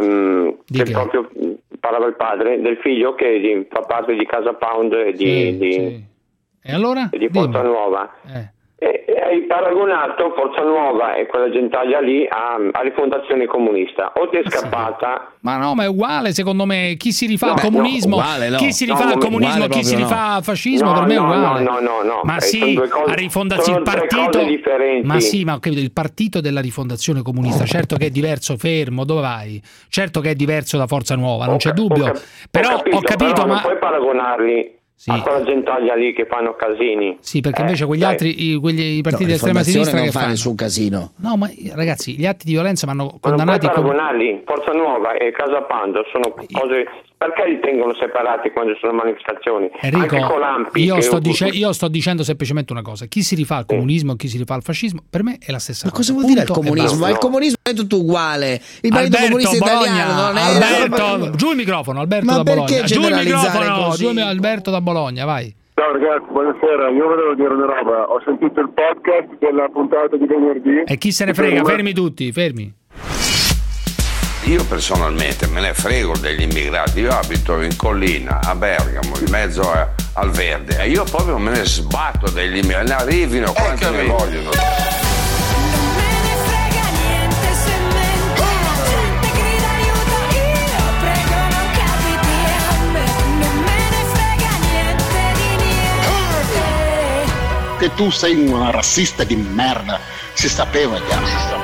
parlava il padre del figlio che fa parte di Casa Pound e e allora? Di Porta Nuova. E hai paragonato Forza Nuova e quella gentaglia lì a Rifondazione Comunista. O ti è scappata? Ma no, ma è uguale secondo me. Chi si rifà al comunismo, chi si rifà al comunismo, chi si rifà al fascismo, per me è uguale. No. Ma sì, a rifondazione il partito. Ma sì, ma ho capito, il partito della Rifondazione Comunista, certo che è diverso, fermo, dove vai? Certo che è diverso da Forza Nuova, non c'è dubbio. Però ho capito, ma non puoi paragonarli. Sì. A quella gentaglia lì che fanno casini. Sì, perché invece quegli altri i partiti di estrema sinistra non che fanno nessun casino. No, ma ragazzi, gli atti di violenza vanno condannati. Non puoi paragonarli. Forza Nuova e Casa Pound sono cose. Perché li tengono separati quando sono manifestazioni? Enrico, anche con l'ANPI, io sto dicendo semplicemente una cosa: chi si rifà al comunismo e chi si rifà al fascismo, per me è la stessa cosa. Ma cosa vuol dire il comunismo? Ma il comunismo è tutto uguale. Il partito comunista italiano non è. Alberto, giù il microfono, Alberto da Bologna. Giù il microfono, giù Alberto da Bologna, vai. Ciao ragazzi, buonasera. Io volevo dire una roba. Ho sentito il podcast della puntata di venerdì. E chi se ne frega? Fermi tutti, fermi. Io personalmente me ne frego degli immigrati, io abito in collina, a Bergamo, in mezzo al verde, e io proprio me ne sbatto degli immigrati, ne arrivino quanti ne vogliono. Che tu sei una razzista di merda, si sapeva già.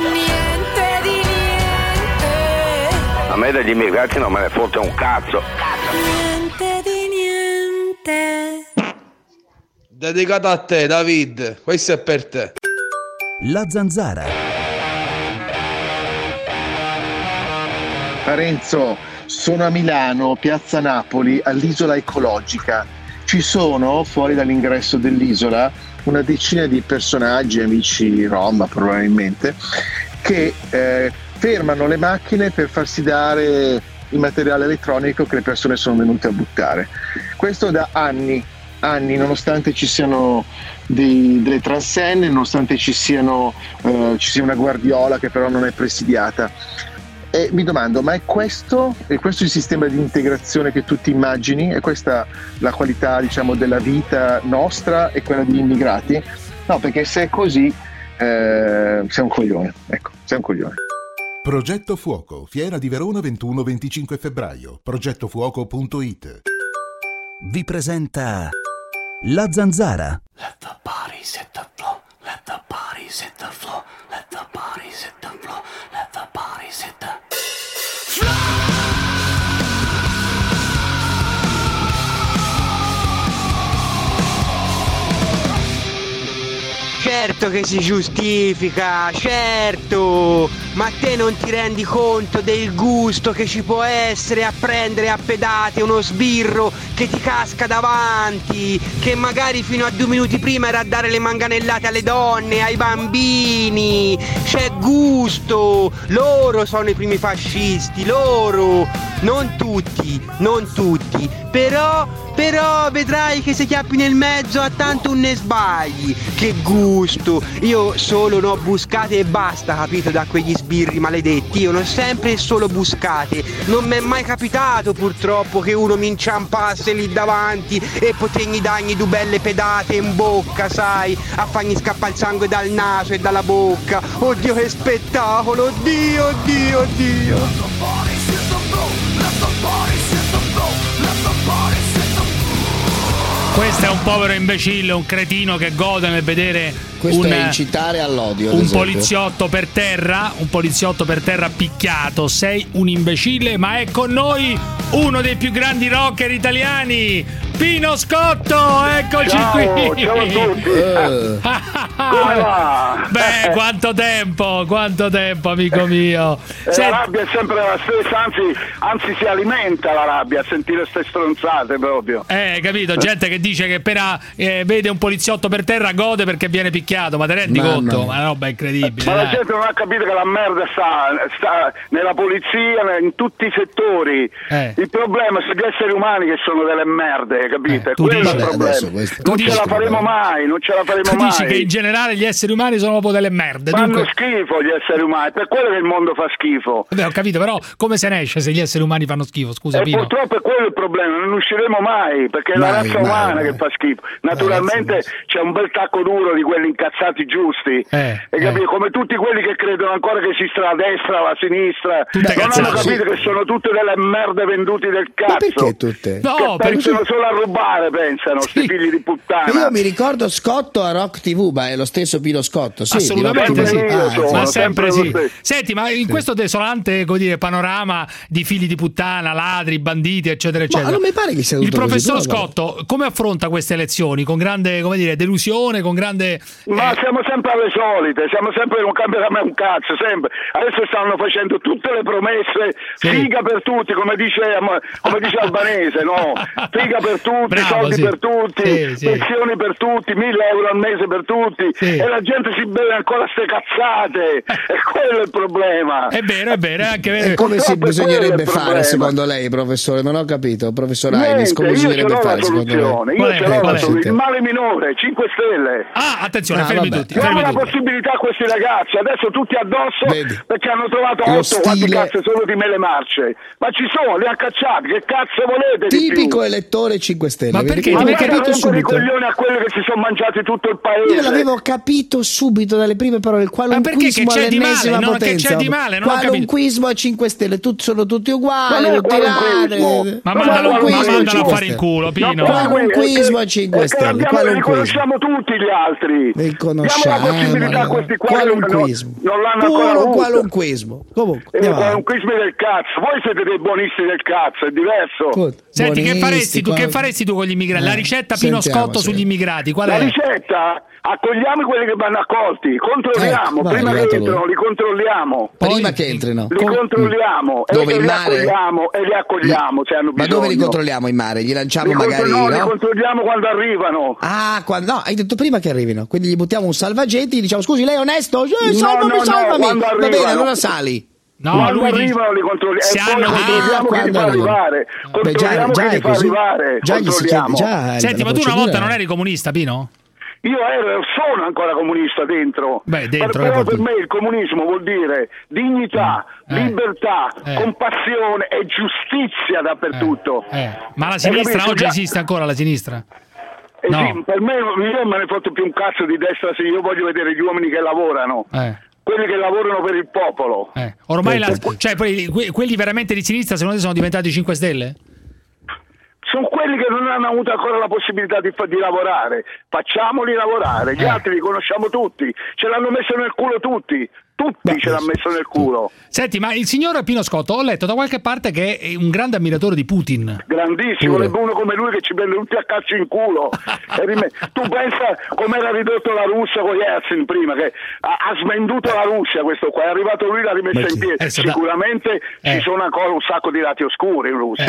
A me degli immigrati non me ne fotte un cazzo. Niente di niente. Dedicato a te, David. Questo è per te. La Zanzara. Parenzo, sono a Milano, piazza Napoli, all'Isola Ecologica. Ci sono, fuori dall'ingresso dell'isola, una decina di personaggi, amici rom probabilmente, che fermano le macchine per farsi dare il materiale elettronico che le persone sono venute a buttare. Questo da anni, nonostante ci siano delle transenne, nonostante ci sia una guardiola che però non è presidiata. E mi domando, ma è questo il sistema di integrazione che tu ti immagini? È questa la qualità, diciamo, della vita nostra e quella degli immigrati? No, perché se è così sei un coglione, ecco, sei un coglione. Progetto Fuoco, Fiera di Verona 21-25 febbraio, progettofuoco.it. Vi presenta La Zanzara. Let the body set the floor, let the body set the floor, let the body set the floor, let the body set the floor. Certo che si giustifica, certo, ma te non ti rendi conto del gusto che ci può essere a prendere a pedate uno sbirro che ti casca davanti, che magari fino a 2 minuti prima era a dare le manganellate alle donne, ai bambini, c'è gusto, loro sono i primi fascisti, loro, non tutti, però Però vedrai che se chiappi nel mezzo a tanto non ne sbagli. Che gusto. Io solo no buscate e basta, capito, da quegli sbirri maledetti. Io non sempre e solo buscate. Non mi è mai capitato purtroppo che uno mi inciampasse lì davanti e potegni dargli due belle pedate in bocca, sai, a fargli scappare il sangue dal naso e dalla bocca. Oddio che spettacolo, oddio, oddio, oddio. Questo è un povero imbecille, un cretino che gode nel vedere questo è incitare all'odio. Un poliziotto per terra, picchiato. Sei un imbecille, ma è con noi uno dei più grandi rocker italiani, Pino Scotto, eccoci qui. Ciao a tutti. Come va? Beh, quanto tempo, amico mio. La rabbia è sempre la stessa, anzi si alimenta la rabbia a sentire ste stronzate proprio. Capito? Gente che dice che appena vede un poliziotto per terra gode perché viene picchiato. Ma te rendi conto? Ma roba incredibile. Ma la gente non ha capito che la merda sta nella polizia, in tutti i settori. Il problema sono gli esseri umani che sono delle merde, capite? Quello è il problema. Non ce la faremo mai. Tu dici che in generale gli esseri umani sono proprio delle merde. Fanno schifo gli esseri umani, per quello che il mondo fa schifo. Vabbè, ho capito, però come se ne esce se gli esseri umani fanno schifo? Scusa, Pino. Purtroppo è quello il problema, non usciremo mai, perché è la razza umana che fa schifo. Naturalmente c'è un bel tacco duro di quelli incazzati giusti, come tutti quelli che credono ancora che esista la destra, la sinistra, non hanno capito che sono tutte delle merde venduti del cazzo. Ma perché tutte? No, pensano solo a rubare, pensano, sti figli di puttana. Io mi ricordo Scotto a Rock TV, ma è lo stesso Pino Scotto, sì, assolutamente sì. Ma sempre sì. Senti, ma in questo desolante panorama di figli di puttana, ladri, banditi, eccetera, eccetera, ma non mi pare che sia tutto il professor Scotto come affronta queste elezioni? Con grande, delusione, con grande... Ma siamo sempre alle solite, non cambia da me un cazzo, sempre. Adesso stanno facendo tutte le promesse, figa per tutti, come dice Albanese, no? Figa per tutti, soldi per tutti, pensioni per tutti, 1.000 euro al mese per tutti, e la gente si beve ancora ste cazzate, e quello è il problema. È vero, è anche vero. E come bisognerebbe fare secondo lei, professore? Non ho capito, professor Ainis, come bisognerebbe fare secondo lei? Io ce l'ho la soluzione, il male minore, 5 Stelle. Attenzione, fermi tutti. Diamo la possibilità a questi ragazzi, adesso tutti addosso, perché hanno trovato 8 quanti cazzo solo di mele marce, ma ci sono, li ha cacciati, che cazzo volete? Tipico elettore 5 Stelle. Ma perché? Ma capito subito? I coglioni a quelli che si sono mangiati tutto il paese. Io l'avevo capito subito dalle prime parole, il qualunquismo all'ennesima potenza. Che c'è di male? Qualunquismo a 5 Stelle, sono tutti uguali, tutti ladri. Ma mandalo a fare in culo, Pino. Qualunquismo a 5 Stelle, li conosciamo tutti gli altri. Li conosciamo. A questi qualunquismo. Non l'hanno ancora avuto. Qualunquismo. Comunque, qualunquismi del cazzo. Voi siete dei buonisti del cazzo, è diverso. Senti, che faresti tu con gli immigrati? La ricetta Pino Scotto sugli immigrati, qual è? La ricetta? Accogliamo quelli che vanno accolti, controlliamo, prima che entrano li controlliamo. Prima che entrino. Li controlliamo dove, in mare? E li accogliamo se hanno bisogno. Ma dove li controlliamo in mare? Gli lanciamo magari li controlliamo quando arrivano. No, hai detto prima che arrivino. Quindi gli buttiamo un salvagente e gli diciamo: scusi, lei è onesto? Salvami. Va bene, allora sali. No, quando arrivano li controlliamo. Controlliamo chi li fa arrivare. Controlliamo chi li fa arrivare. Senti, ma tu una volta non eri comunista, Pino? Io sono ancora comunista dentro. Però per me il comunismo vuol dire dignità, libertà, compassione e giustizia dappertutto. Ma la sinistra oggi esiste ancora, la sinistra? No. Sì, per me io me ne fotto più un cazzo di destra, se io voglio vedere gli uomini che lavorano. Quelli che lavorano per il popolo. Ormai quelli veramente di sinistra secondo te sono diventati 5 Stelle? Sono quelli che non hanno avuto ancora la possibilità di lavorare. Facciamoli lavorare, gli altri li conosciamo tutti, ce l'hanno messo nel culo tutti. Tutti ce l'ha messo nel culo. Senti, ma il signor Pino Scotto, ho letto da qualche parte che è un grande ammiratore di Putin. Grandissimo, uno come lui che ci prende tutti a calci in culo. Tu pensa com'era ridotto la Russia con Yeltsin prima, che ha svenduto la Russia questo qua, è arrivato lui, l'ha rimessa in piedi. Sicuramente ci sono ancora un sacco di lati oscuri in Russia.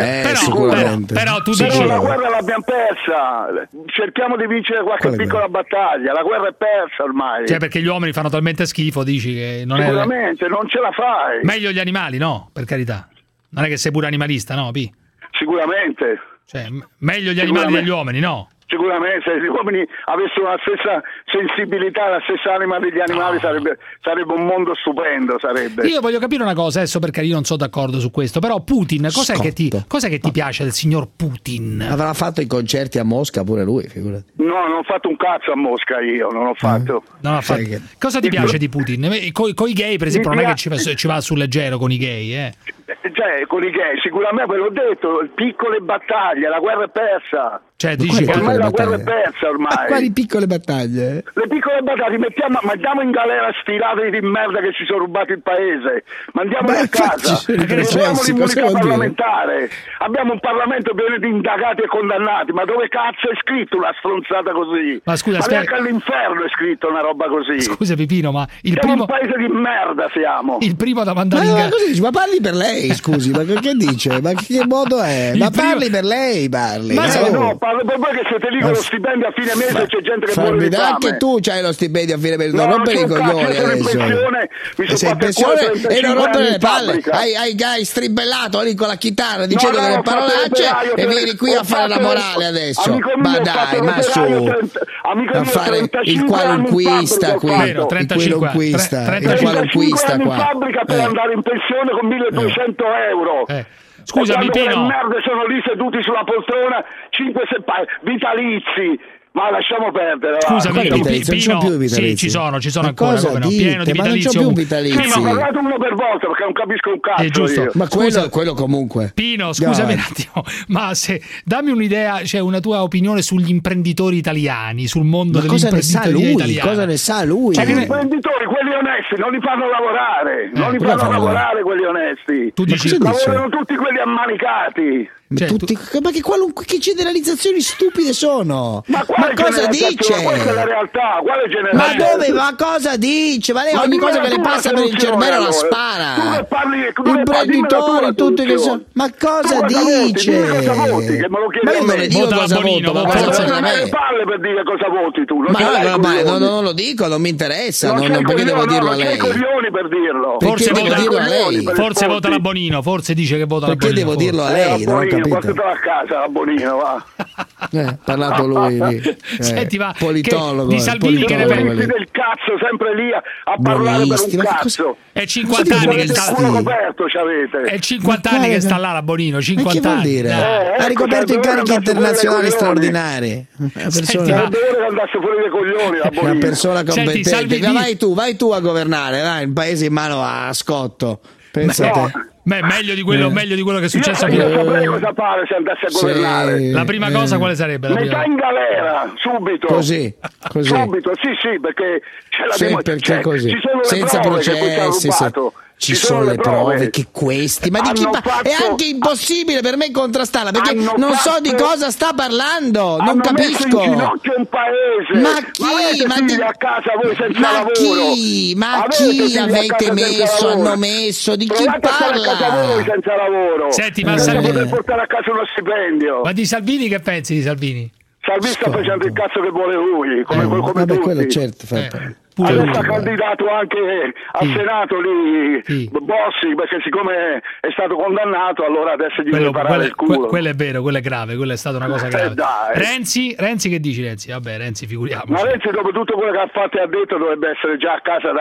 Però tu dici... Però la guerra l'abbiamo persa, cerchiamo di vincere qualche piccola battaglia, la guerra è persa ormai. Cioè perché gli uomini fanno talmente schifo, dici che... Sicuramente, non ce la fai. Meglio gli animali, no? Per carità. Non è che sei pure animalista, no, P? Sicuramente. Cioè, meglio gli animali degli uomini, no? Sicuramente, se gli uomini avessero la stessa sensibilità, la stessa anima degli animali, sarebbe un mondo stupendo. Sarebbe. Io voglio capire una cosa, adesso perché io non sono d'accordo su questo, però Putin, cos'è che ti piace del signor Putin? Avrà fatto i concerti a Mosca pure lui, figurati. No, non ho fatto un cazzo a Mosca io, non ho fatto. Cosa ti piace di Putin? Con i gay, per esempio, non è che ci va sul leggero con i gay, Cioè, con i gay, sicuramente ve l'ho detto, piccole battaglie, la guerra è persa. Cioè, dici che ormai la guerra è persa ormai. Ma quali piccole battaglie? Le piccole battaglie, mandiamo in galera sti ladri di merda che si sono rubati il paese. Mandiamoli a casa. Abbiamo l'immunità parlamentare. Abbiamo un Parlamento pieno di indagati e condannati. Ma dove cazzo è scritto una stronzata così? Ma scusa, neanche all'inferno è scritto una roba così. Scusa Pipino, ma siamo un paese di merda siamo. Il primo da mandare in galera. Ma parli per lei, scusi, ma che dice? Ma che modo è? Ma parli per lei, parli. Ma no, parlo per voi che siete lì con lo stipendio a fine mese e c'è gente che muore di fame. Anche tu c'hai lo stipendio a fine mese, non rompere i coglioni adesso. Sei in pensione e non rompere le palle. Hai stribellato lì con la chitarra dicendo delle parolacce e vieni qui a fare la morale adesso. Ma dai, ma su. A fare il qualunquista qui. Il qualunquista qua. In fabbrica per andare in pensione con 1.200 euro. Scusami, Pino. Le merde sono lì seduti sulla poltrona, 5 vitalizi. Ma lasciamo perdere. Scusami, Pino. Sì, ci sono ancora. Pieno di vitalizi. Non c'ho più vitalizi. Ma parlate uno per volta perché non capisco un cazzo. È giusto. Ma quello comunque. Pino, scusami un attimo, ma dammi un'idea, cioè una tua opinione sugli imprenditori italiani, sul mondo dell'imprenditoria italiana. Cosa ne sa lui? Gli imprenditori, quelli onesti, non li fanno lavorare. Non li fanno lavorare quelli onesti. Tu dici lavorano tutti quelli ammanicati. Ma che generalizzazioni stupide sono? Ma cosa dice? Questa è la realtà, quale generalizzazione? Ma cosa dice? Ma lei ogni cosa che le passa per il cervello la spara. Imprenditori, tutti che sono. Ma cosa dice? Ma io non le dico cosa voto, ma cosa non hai le palle per dire cosa voti tu. Ma non lo dico, non mi interessa, perché devo dirlo a lei? Per dirlo. Forse devo dirlo a lei. Forse vota la Bonino, forse dice che vota la Bonino. Perché devo dirlo a lei? Non ho capito. Portatelo a casa, Bonino, va. Parlato lui lì. Senti, va. Politologo. Di Salvini che ne pensi? Del cazzo, sempre lì a parlare per un cazzo. È 50 anni che sta coperto, è 50 anni che sta là la Bonino, 50 anni. Dire? Ha ricoperto incarichi internazionali straordinari. Una andasse fuori dei coglioni, la Bonino. Una persona competente. Vai tu a governare, vai, il paese in mano a Scotto. Pensa a te. Meglio di quello che è successo io saprei cosa fare se andasse a governare. La prima cosa quale sarebbe? Metà in galera, subito. Così. Subito, sì, perché c'è la così. Ci sono senza le prove processi. Ci sono le prove che questi, ma di chi è anche impossibile per me contrastarla perché non so di cosa sta parlando, non capisco. In un paese. Ma chi? A casa voi senza lavoro. Ma chi avete messo? Hanno messo? Di chi parla? A casa voi senza lavoro. Senti, ma poter portare a casa uno stipendio. Ma di Salvini che pensi di Salvini? Salvini sta facendo il cazzo che vuole lui, come tutti. Quello certo, adesso ha candidato anche al Senato lì Bossi, perché siccome è stato condannato allora adesso gli deve parare il culo. Quello è vero, quello è grave, quella è stata una cosa grave. Renzi che dici Renzi? Vabbè, Renzi figuriamoci. Ma Renzi dopo tutto quello che ha fatto e ha detto dovrebbe essere già a casa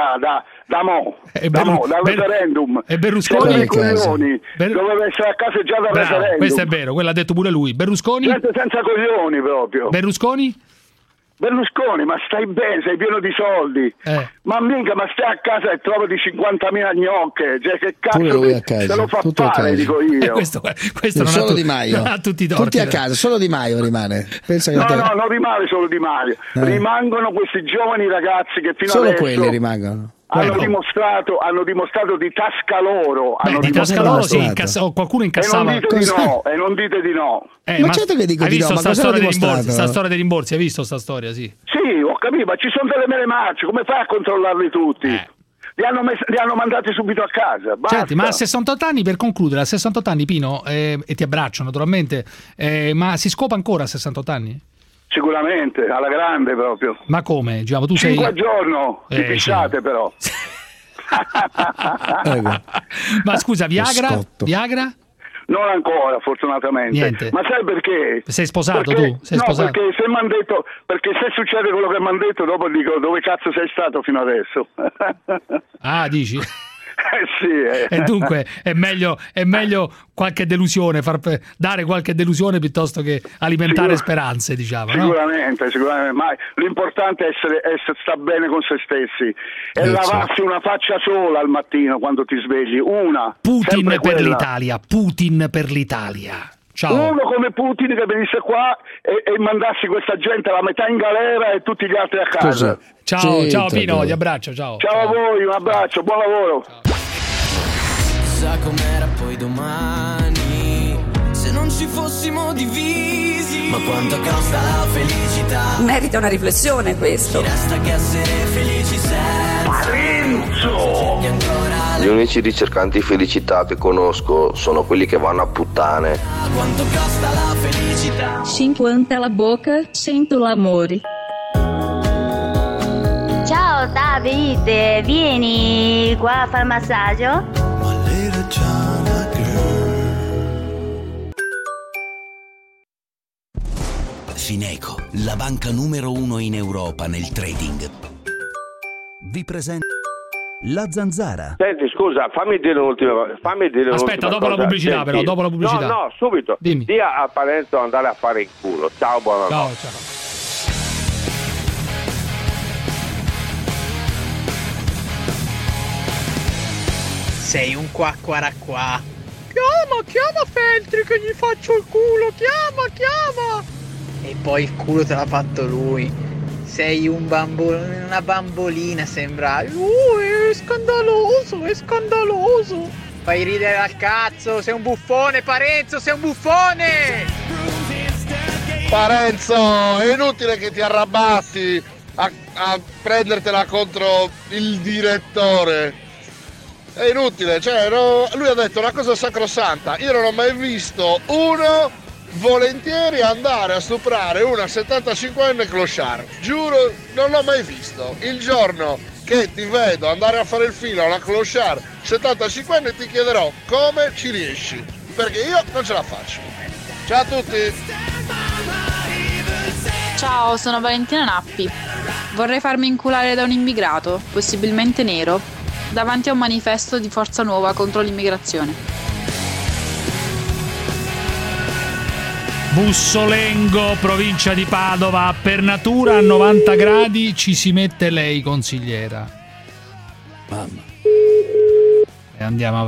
dal referendum. E Berlusconi? Dovrebbe essere a casa già dal referendum. Questo è vero, quello ha detto pure lui. Berlusconi? Gente senza coglioni proprio. Berlusconi, ma stai bene, sei pieno di soldi. Ma mica, ma stai a casa e trovi 50.000 gnocche. Cioè, che cazzo te lo fa fare, dico io. Questo non solo Di Maio. Non ha tutti i torti. Tutti a casa, solo Di Maio rimane. Pensa no, non rimane solo Di Maio. Rimangono questi giovani ragazzi che fino solo adesso... quelli rimangono. Hanno dimostrato di tasca loro. Di tasca loro sì, qualcuno incassava. E non dite di no. Ma certo che dico di no, ma cosa hanno dimostrato? Sta storia dei rimborsi, hai visto sta storia, sì? Sì, ho capito, ma ci sono delle mele marce, come fai a controllarli tutti? Li hanno mandati subito a casa. Basta. Certo, ma a 68 anni, per concludere, a 68 anni, Pino, e ti abbraccio naturalmente, ma si scopa ancora a 68 anni? Sicuramente, alla grande proprio. Ma come? Già, tu 5 al giorno, ti pisciate però. Ma scusa, Viagra? Non ancora, fortunatamente. Niente. Ma sai perché? Sei sposato perché, tu? Sei sposato? Perché se m'han detto, perché se succede quello che mi hanno detto, dopo dico dove cazzo sei stato fino adesso? Ah, dici? Sì. E dunque è meglio qualche delusione, dare qualche delusione piuttosto che alimentare speranze, diciamo. Sicuramente, no? Sicuramente. Ma l'importante è sta bene con se stessi e lavarsi una faccia sola al mattino quando ti svegli. Una. Putin per l'Italia. Putin per l'Italia. Ciao. Uno come Putin che venisse qua e mandassi questa gente la metà in galera e tutti gli altri a casa. Ciao Pino, ti abbraccio, ciao. Ciao a voi, un abbraccio, buon lavoro. Chissà com'era poi domani se non ci fossimo divisi. Ma quanto costa la felicità? Merita una riflessione questo. Ci resta che essere felici senza Parenzo. Gli unici ricercanti di felicità che conosco sono quelli che vanno a puttane. Quanto costa la felicità? 50 alla bocca, 100 l'amore. Ciao Davide, vieni qua a fare massaggio? Fineco, la banca numero 1 in Europa nel trading, vi presenta La Zanzara. Senti, scusa, fammi dire un'ultima cosa. Aspetta, dopo cosa. La pubblicità. Senti, però, dopo la pubblicità. No, subito. Dimmi. Dia a Parenzo andare a fare il culo. Ciao, buonanotte. Ciao. Sei un qua. Chiama Feltri che gli faccio il culo, chiama! E poi il culo te l'ha fatto lui. Sei una bambolina, sembra. È scandaloso. Fai ridere al cazzo, sei un buffone, Parenzo, sei un buffone! Parenzo, è inutile che ti arrabbatti a prendertela contro il direttore. È inutile, lui ha detto una cosa sacrosanta. Io non ho mai visto uno volentieri andare a stuprare una 75enne clochard. Giuro, non l'ho mai visto. Il giorno che ti vedo andare a fare il filo a una clochard 75enne ti chiederò come ci riesci, perché io non ce la faccio. Ciao a tutti. Ciao, sono Valentina Nappi. Vorrei farmi inculare da un immigrato, possibilmente nero, davanti a un manifesto di Forza Nuova contro l'immigrazione. Bussolengo, provincia di Padova. Per natura a 90 gradi ci si mette lei consigliera. Mamma. E andiamo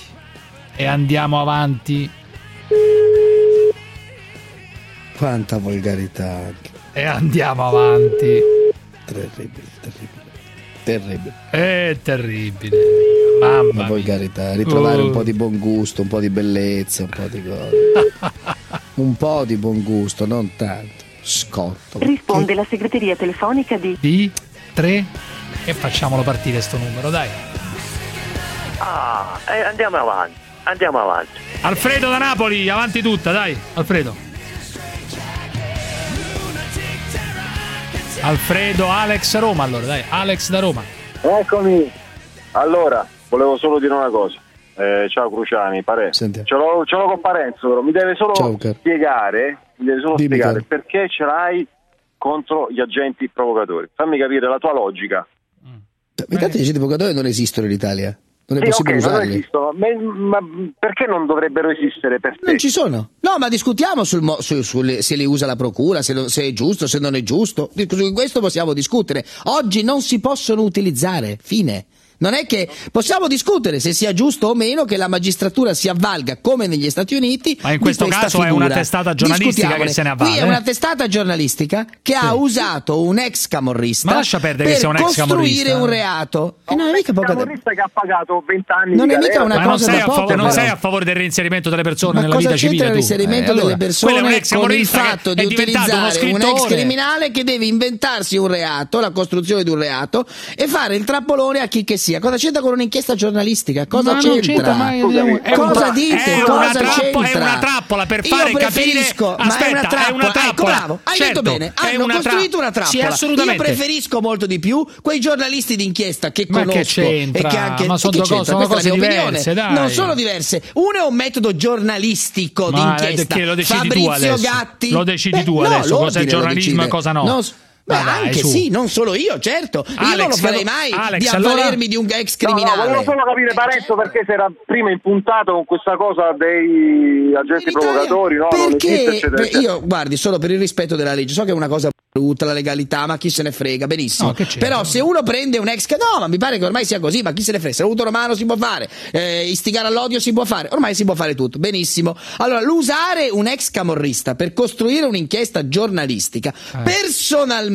avanti. Quanta volgarità. E andiamo avanti. Terribile. È terribile. Mamma la volgarità, ritrovare un po' di buon gusto, un po' di bellezza, un po' di cose. Un po' di buon gusto, non tanto. Scotto. Risponde la segreteria telefonica di 3 e facciamolo partire sto numero, dai. Andiamo avanti. Alfredo da Napoli, avanti tutta, dai, Alfredo, Alex Roma, allora, dai, Alex da Roma. Eccomi. Allora, volevo solo dire una cosa. Ciao Cruciani, ce l'ho con Parenzo, però mi deve solo spiegare perché ce l'hai contro gli agenti provocatori. Fammi capire la tua logica. Intanto gli agenti provocatori non esistono in Italia. Non è possibile usarli. Non esistono, ma perché non dovrebbero esistere per te? Non ci sono. No, ma discutiamo se li usa la procura, se è giusto, se non è giusto. Su questo possiamo discutere. Oggi non si possono utilizzare. Fine. Non è che possiamo discutere se sia giusto o meno che la magistratura si avvalga, come negli Stati Uniti, ma in questo caso figura. È una testata giornalistica che se ne avvale. Qui è una testata giornalistica che ha usato un ex camorrista per costruire un reato. E non è mica poco camorrista che ha pagato 20 anni non è mica una cosa da poco. Non sei a favore del reinserimento delle persone nella vita civile? Ma cosa c'entra il reinserimento delle persone con il fatto di utilizzare un ex criminale che deve inventarsi un reato, la costruzione di un reato, e fare il trappolone a chi che ipocrisia, cosa c'entra con un'inchiesta giornalistica? Cosa ma c'entra? Cosa dite? Cosa c'entra? È una trappola per fare capire. Aspetta, è una trappola. Ecco, bravo, hai detto bene. Hanno costruito una trappola. Sì, assolutamente. Io preferisco molto di più quei giornalisti d'inchiesta che conosco. Ma che c'entra? E che anche, ma sono cose diverse, dai. Non sono diverse. Uno è un metodo giornalistico d'inchiesta. Lo decidi Fabrizio tu adesso. Gatti. Lo decidi tu adesso. Cosa è giornalismo e cosa no? Beh, anche sì, non solo io, certo. Io non lo farei mai di avvalermi di un ex criminale. Volevo solo capire, Parenzo, perché si era prima impuntato con questa cosa dei agenti provocatori, no? Perché io, guardi, solo per il rispetto della legge, so che è una cosa brutta, la legalità, ma chi se ne frega, benissimo. Però se uno prende un ex, no, ma mi pare che ormai sia così, ma chi se ne frega? Saluto romano si può fare, istigare all'odio si può fare, ormai si può fare tutto, benissimo. Allora, l'usare un ex camorrista per costruire un'inchiesta giornalistica, personalmente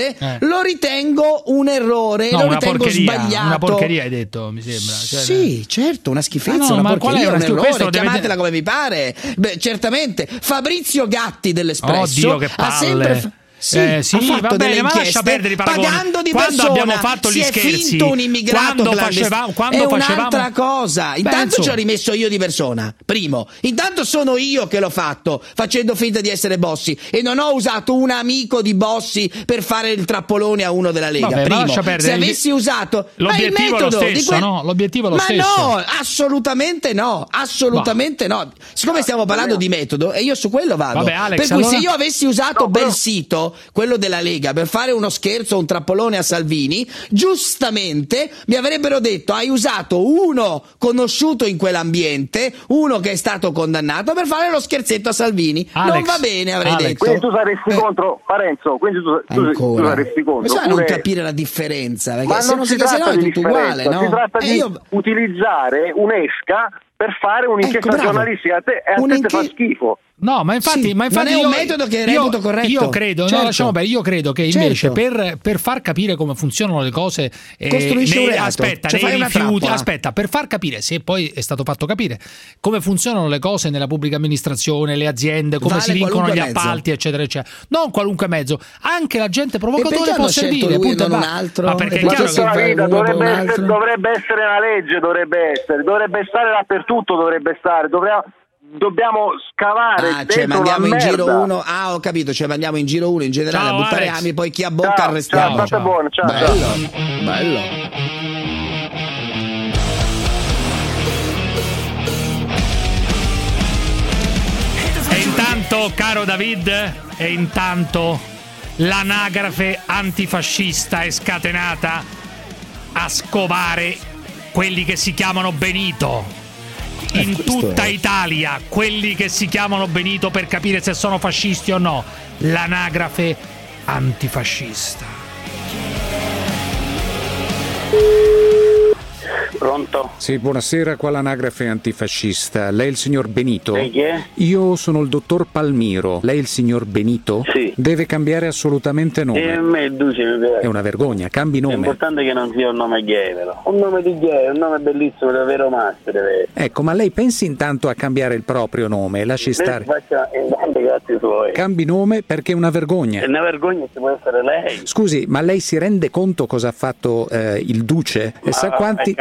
lo ritengo un errore, lo ritengo sbagliato. Una porcheria hai detto, mi sembra. Sì, certo, una schifezza, una porcheria, un errore, chiamatela come vi pare. Beh, certamente. Fabrizio Gatti dell'Espresso Oddio, che palle. ha sempre... Sì, ha fatto delle inchieste pagando di persona. Quando abbiamo fatto gli scherzi, si è finto un immigrato clandestino. È un'altra cosa. Intanto ci ho rimesso io di persona, primo. Intanto sono io che l'ho fatto facendo finta di essere Bossi e non ho usato un amico di Bossi per fare il trappolone a uno della Lega. Vabbè, primo, se avessi usato l'obiettivo è lo stesso, no? L'obiettivo è lo stesso. Ma no, assolutamente no, assolutamente no. Siccome stiamo parlando di metodo e io su quello vado. Vabbè, Alex, per cui se io avessi usato Belsito, quello della Lega, per fare uno scherzo, un trappolone a Salvini, giustamente mi avrebbero detto: hai usato uno conosciuto in quell'ambiente, uno che è stato condannato, per fare lo scherzetto a Salvini. Alex, non va bene, avrei detto. Quindi tu saresti contro Parenzo, quindi tu saresti contro. Bisogna non capire la differenza, perché ma se non si capisce è tutto uguale, no? Si tratta di utilizzare un'esca per fare un'inchiesta giornalistica, a te fa schifo. No, ma infatti, non è un metodo che reputo corretto. Io credo, certo. No, lasciamo bene, io credo che invece per far capire come funzionano le cose, costruisci un reato. Aspetta, per far capire, se poi è stato fatto capire come funzionano le cose nella pubblica amministrazione, le aziende, come si vincono gli appalti, eccetera, eccetera. Non qualunque mezzo, anche l'agente provocatore può servire, punto, non un altro. Ma perché è chiaro che la vita dovrebbe essere una legge, dovrebbe stare dappertutto, dobbiamo scavare cioè mandiamo in giro uno. Ho capito, cioè mandiamo in giro uno in generale a buttare ami, poi chi a bocca arrestiamo. Ciao. Buono, ciao. Bello. E intanto, caro David, l'anagrafe antifascista è scatenata a scovare quelli che si chiamano Benito. In tutta Italia, quelli che si chiamano Benito, per capire se sono fascisti o no. L'anagrafe antifascista. Pronto? Sì, buonasera, qua l'anagrafe antifascista. Lei è il signor Benito? Lei chi è? Io sono il dottor Palmiro. Lei è il signor Benito? Sì. Deve cambiare assolutamente nome. È una vergogna, cambi nome. L'importante è che non sia un nome gay, però. Un nome di gay, un nome bellissimo, davvero maschio deve essere. Ecco, ma lei pensi intanto a cambiare il proprio nome, lasci stare. Cazzi suoi. Cambi nome perché è una vergogna. È una vergogna se può essere lei. Scusi, ma lei si rende conto cosa ha fatto il Duce? E sa quanti...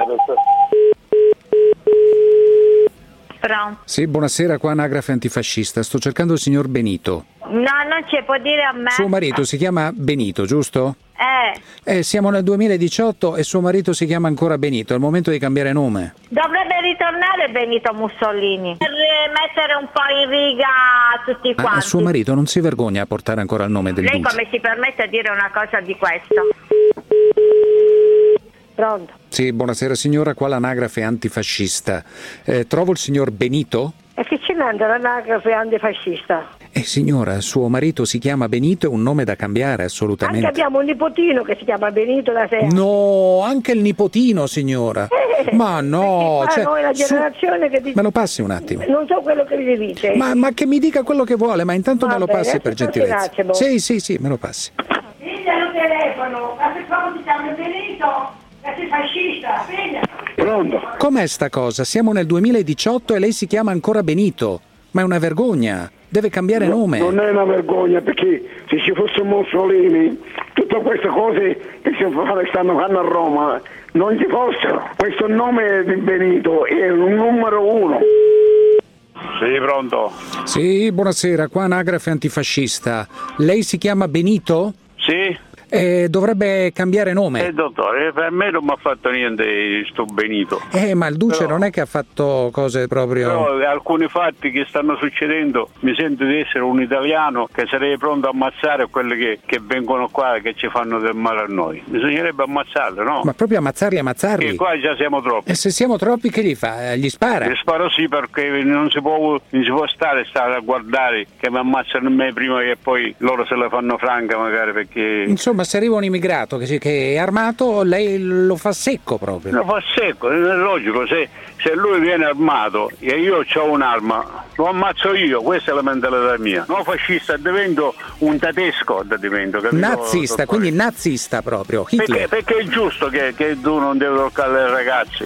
Pronto? Sì, buonasera, qua anagrafe antifascista. Sto cercando il signor Benito. No, non ci può dire a me. Suo marito si chiama Benito, giusto? Siamo nel 2018 e suo marito si chiama ancora Benito. È il momento di cambiare nome. Dovrebbe ritornare Benito Mussolini per mettere un po' in riga tutti quanti. Ma suo marito non si vergogna a portare ancora il nome del Lei Duce? come si permette a dire una cosa di questo? Pronto? Sì, buonasera signora, qua l'anagrafe antifascista. Trovo il signor Benito? E che ce n'è l'anagrafe antifascista? Signora, suo marito si chiama Benito, è un nome da cambiare assolutamente. Anche abbiamo un nipotino che si chiama Benito da sé. No, anche il nipotino, signora. Ma no, noi la generazione che dice... Me lo passi un attimo. Non so quello che vi dice. Ma che mi dica quello che vuole, ma intanto me lo passi per gentilezza. Sì, me lo passi. Dite al telefono, ma se come si chiama Benito? Sei fascista, figlia. Pronto? Com'è sta cosa? Siamo nel 2018 e lei si chiama ancora Benito. Ma è una vergogna. Deve cambiare nome. Non è una vergogna, perché se ci fosse Mussolini tutte queste cose che stanno facendo a Roma non ci fossero. Questo nome di Benito è un numero 1. Sì, pronto? Sì, buonasera, qua anagrafe antifascista. Lei si chiama Benito? Sì. Dovrebbe cambiare nome. Dottore, per me non mi ha fatto niente sto Benito. Ma il Duce non è che ha fatto cose proprio... Però alcuni fatti che stanno succedendo mi sento di essere un italiano che sarei pronto a ammazzare quelli che vengono qua e che ci fanno del male a noi. Bisognerebbe ammazzarli, no? Ma proprio ammazzarli? Che qua già siamo troppi. E se siamo troppi che gli fa? Gli spara? Gli sparo sì, perché non si può stare a guardare che mi ammazzano me prima che poi loro se la fanno franca magari, perché... Insomma, se arriva un immigrato che è armato, lei lo fa secco proprio. Lo fa secco, è logico. Se lui viene armato e io ho un'arma, lo ammazzo io. Questa è la mentalità mia. No, fascista, divento un tedesco, capito? Nazista, quindi nazista proprio. Hitler. Perché è giusto che tu non devi toccare le ragazze.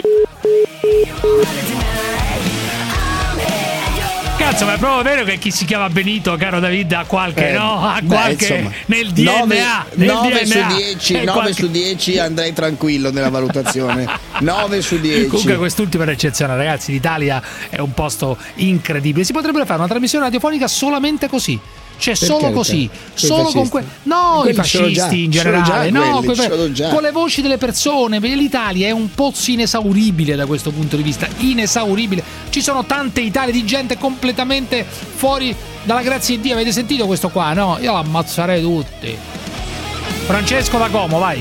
Cazzo, ma è proprio vero che chi si chiama Benito, caro David, ha qualche, insomma, nel DNA. 9 su 10 andrei tranquillo nella valutazione. 9 su 10. Comunque quest'ultima è eccezionale, ragazzi. L'Italia è un posto incredibile. Si potrebbe fare una trasmissione radiofonica solamente così. Cioè solo così, solo con i fascisti in generale, con le voci delle persone. L'Italia è un pozzo inesauribile da questo punto di vista, inesauribile. Ci sono tante Italie di gente completamente fuori dalla grazia di Dio. Avete sentito questo qua, no? Io ammazzerei tutti. Francesco da Como, vai.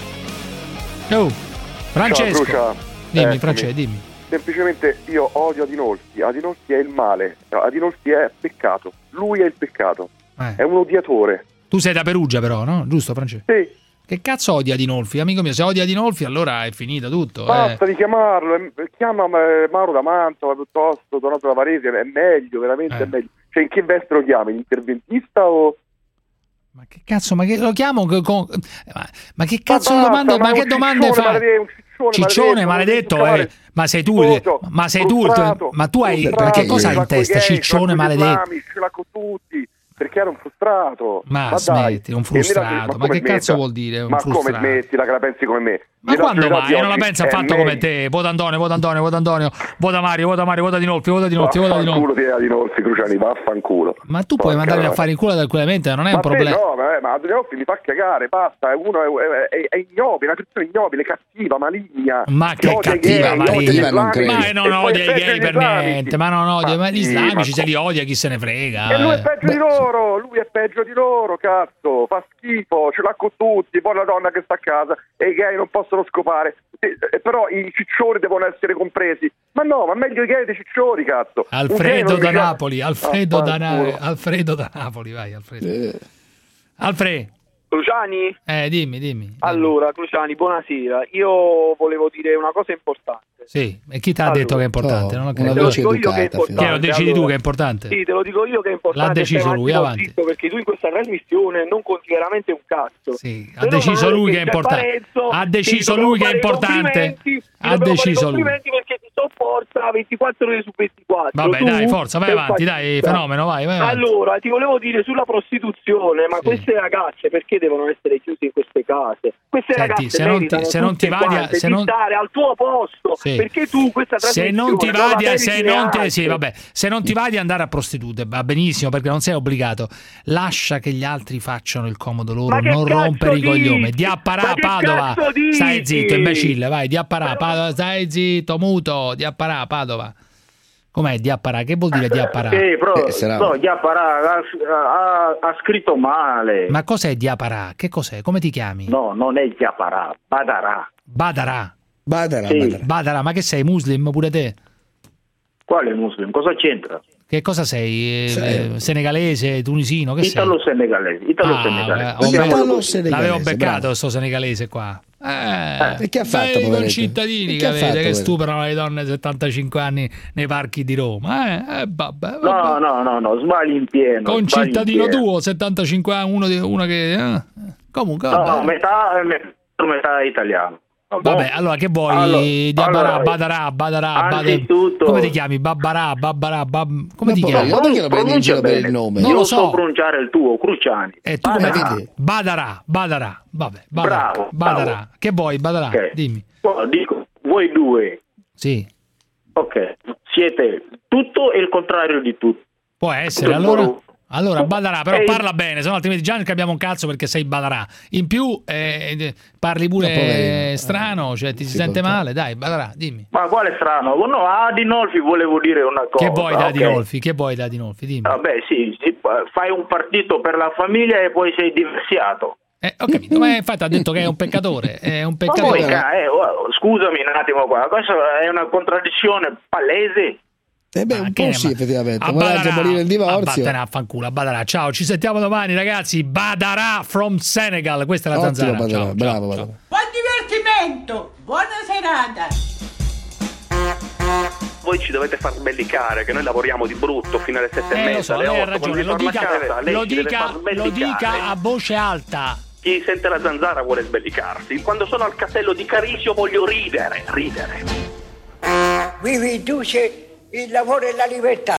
Francesco. Ciao, dimmi, Francesco, dimmi. Semplicemente io odio Adinolfi. Adinolfi è il male, Adinolfi è peccato. Lui è il peccato, è un odiatore. Tu sei da Perugia però, no? Giusto, Francesco? Sì. Che cazzo odia Adinolfi? Amico mio, se odia Adinolfi allora è finito tutto. Basta di chiamarlo, chiama Mauro da Mantova piuttosto, Donato da Varese, è meglio, veramente è meglio. Cioè in che veste lo chiami? Interventista o... Ma che cazzo, ma che lo chiamo con... Ma che cazzo di domande, ma che domande fa? Ciccione maledetto, ma sei tu, ma tu hai, ma che cosa hai in testa? Ciccione maledetto. Ce l'ha con tutti. Perché era un frustrato. Ma smetti, un frustrato. Ma che cazzo vuol dire? Ma come smettila che la pensi come me? Ma quando mai? Non la pensa affatto come te. Vota Antonio, vota Mario, vota Adinolfi, vota Adinolfi, Cruciani, vaffanculo. Ma tu puoi mandarmi a fare in culo tranquillamente, non è un problema. No, ma Adinolfi mi fa cagare, basta. Uno è ignobile, una persona ignobile, cattiva, maligna. Ma che cattiva, maligna? Ma non odia i gay per niente. Ma non odia, ma gli islamici se li odia, chi se ne frega. E lui è peggio di loro, cazzo, fa schifo, ce l'ha con tutti, poi la donna che sta a casa e i gay non possono scopare, però i ciccioni devono essere compresi. Ma no, ma meglio i gay dei ciccioni, cazzo. Alfredo da Napoli, Alfredo da Napoli, vai Alfredo. Alfredo. Cruciani? Dimmi. Allora, Cruciani, buonasera. Io volevo dire una cosa importante. Sì, e chi ti ha detto che è importante? Non ho capito. Te lo dico io che è importante. Che lo decidi tu che è importante? Sì, te lo dico io che è importante. L'ha deciso lui, avanti. Perché tu in questa trasmissione non conti veramente un cazzo. Sì, ha deciso lui che è importante. Ha deciso lui che è importante. Ha deciso lui. Perché ti sopporta 24 ore su 24. Vabbè, dai, forza, vai avanti, dai, fenomeno, vai avanti. Allora, ti volevo dire sulla prostituzione, ma queste ragazze perché devono essere chiuse in queste case? Queste ragazze se non ti vai a stare al tuo posto, perché tu questa trasmissione se non ti vai di andare a prostitute va benissimo, perché non sei obbligato, lascia che gli altri facciano il comodo loro, non rompere i coglioni. Diapparà Padova, stai zitto imbecille, vai, Diapparà Padova, stai zitto, muto, Diapparà Padova. Com'è Diapparà? Che vuol dire Diapparà? No, Diapparà ha scritto male. Ma cos'è Diapparà? Che cos'è? Come ti chiami? No, non è Diapparà, Badarà. Badara, ma che sei, muslim pure te? Quale muslim? Cosa c'entra? Che cosa sei? Senegalese, tunisino? Che Italo-senegalese. L'avevo beccato sto senegalese qua. E che ha fatto? I concittadini che stuprano le donne 75 anni nei parchi di Roma. Vabbè. No, sbagli in pieno. Concittadino tuo, 75 anni, uno che... Comunque, no, metà italiano. Vabbè, allora che vuoi? Badarà. Anzitutto, come ti chiami? Babbarà, come ti chiami? Perché lo prendi in giro per il nome? Non lo so pronunciare il tuo, Cruciani. Tu come vedi? Badarà. Vabbè, bravo. Badarà. Che vuoi? Badarà, okay. Dimmi. Dico, voi due. Sì. Ok, siete tutto e il contrario di tutto. Può essere, allora badarà, però parla bene, sennò altrimenti già non capiamo un cazzo perché sei badarà. In più parli pure strano, cioè ti si sente male, dai, badarà, dimmi. Ma quale strano? No, a Adinolfi volevo dire una cosa. Che vuoi da Adinolfi? Che vuoi da Adinolfi? Dimmi. Vabbè, sì, fai un partito per la famiglia e poi sei divorziato. Ho capito, ma infatti ha detto che è un peccatore, scusami un attimo qua, questa è una contraddizione palese. Un po' sì, effettivamente. Vorrei abolire il divorzio. Vattene a fanculo, Badarà. Ciao, ci sentiamo domani, ragazzi. Badarà from Senegal. Questa è la Zanzara. Ciao, bravo. Buon divertimento, buona serata. Voi ci dovete far sbellicare, che noi lavoriamo di brutto fino alle 7:30. Lo so, lei ha ragione. Lo dica a voce alta. Chi sente la Zanzara vuole sbellicarsi. Quando sono al castello di Carisio voglio ridere. Vi riduce il lavoro e la libertà.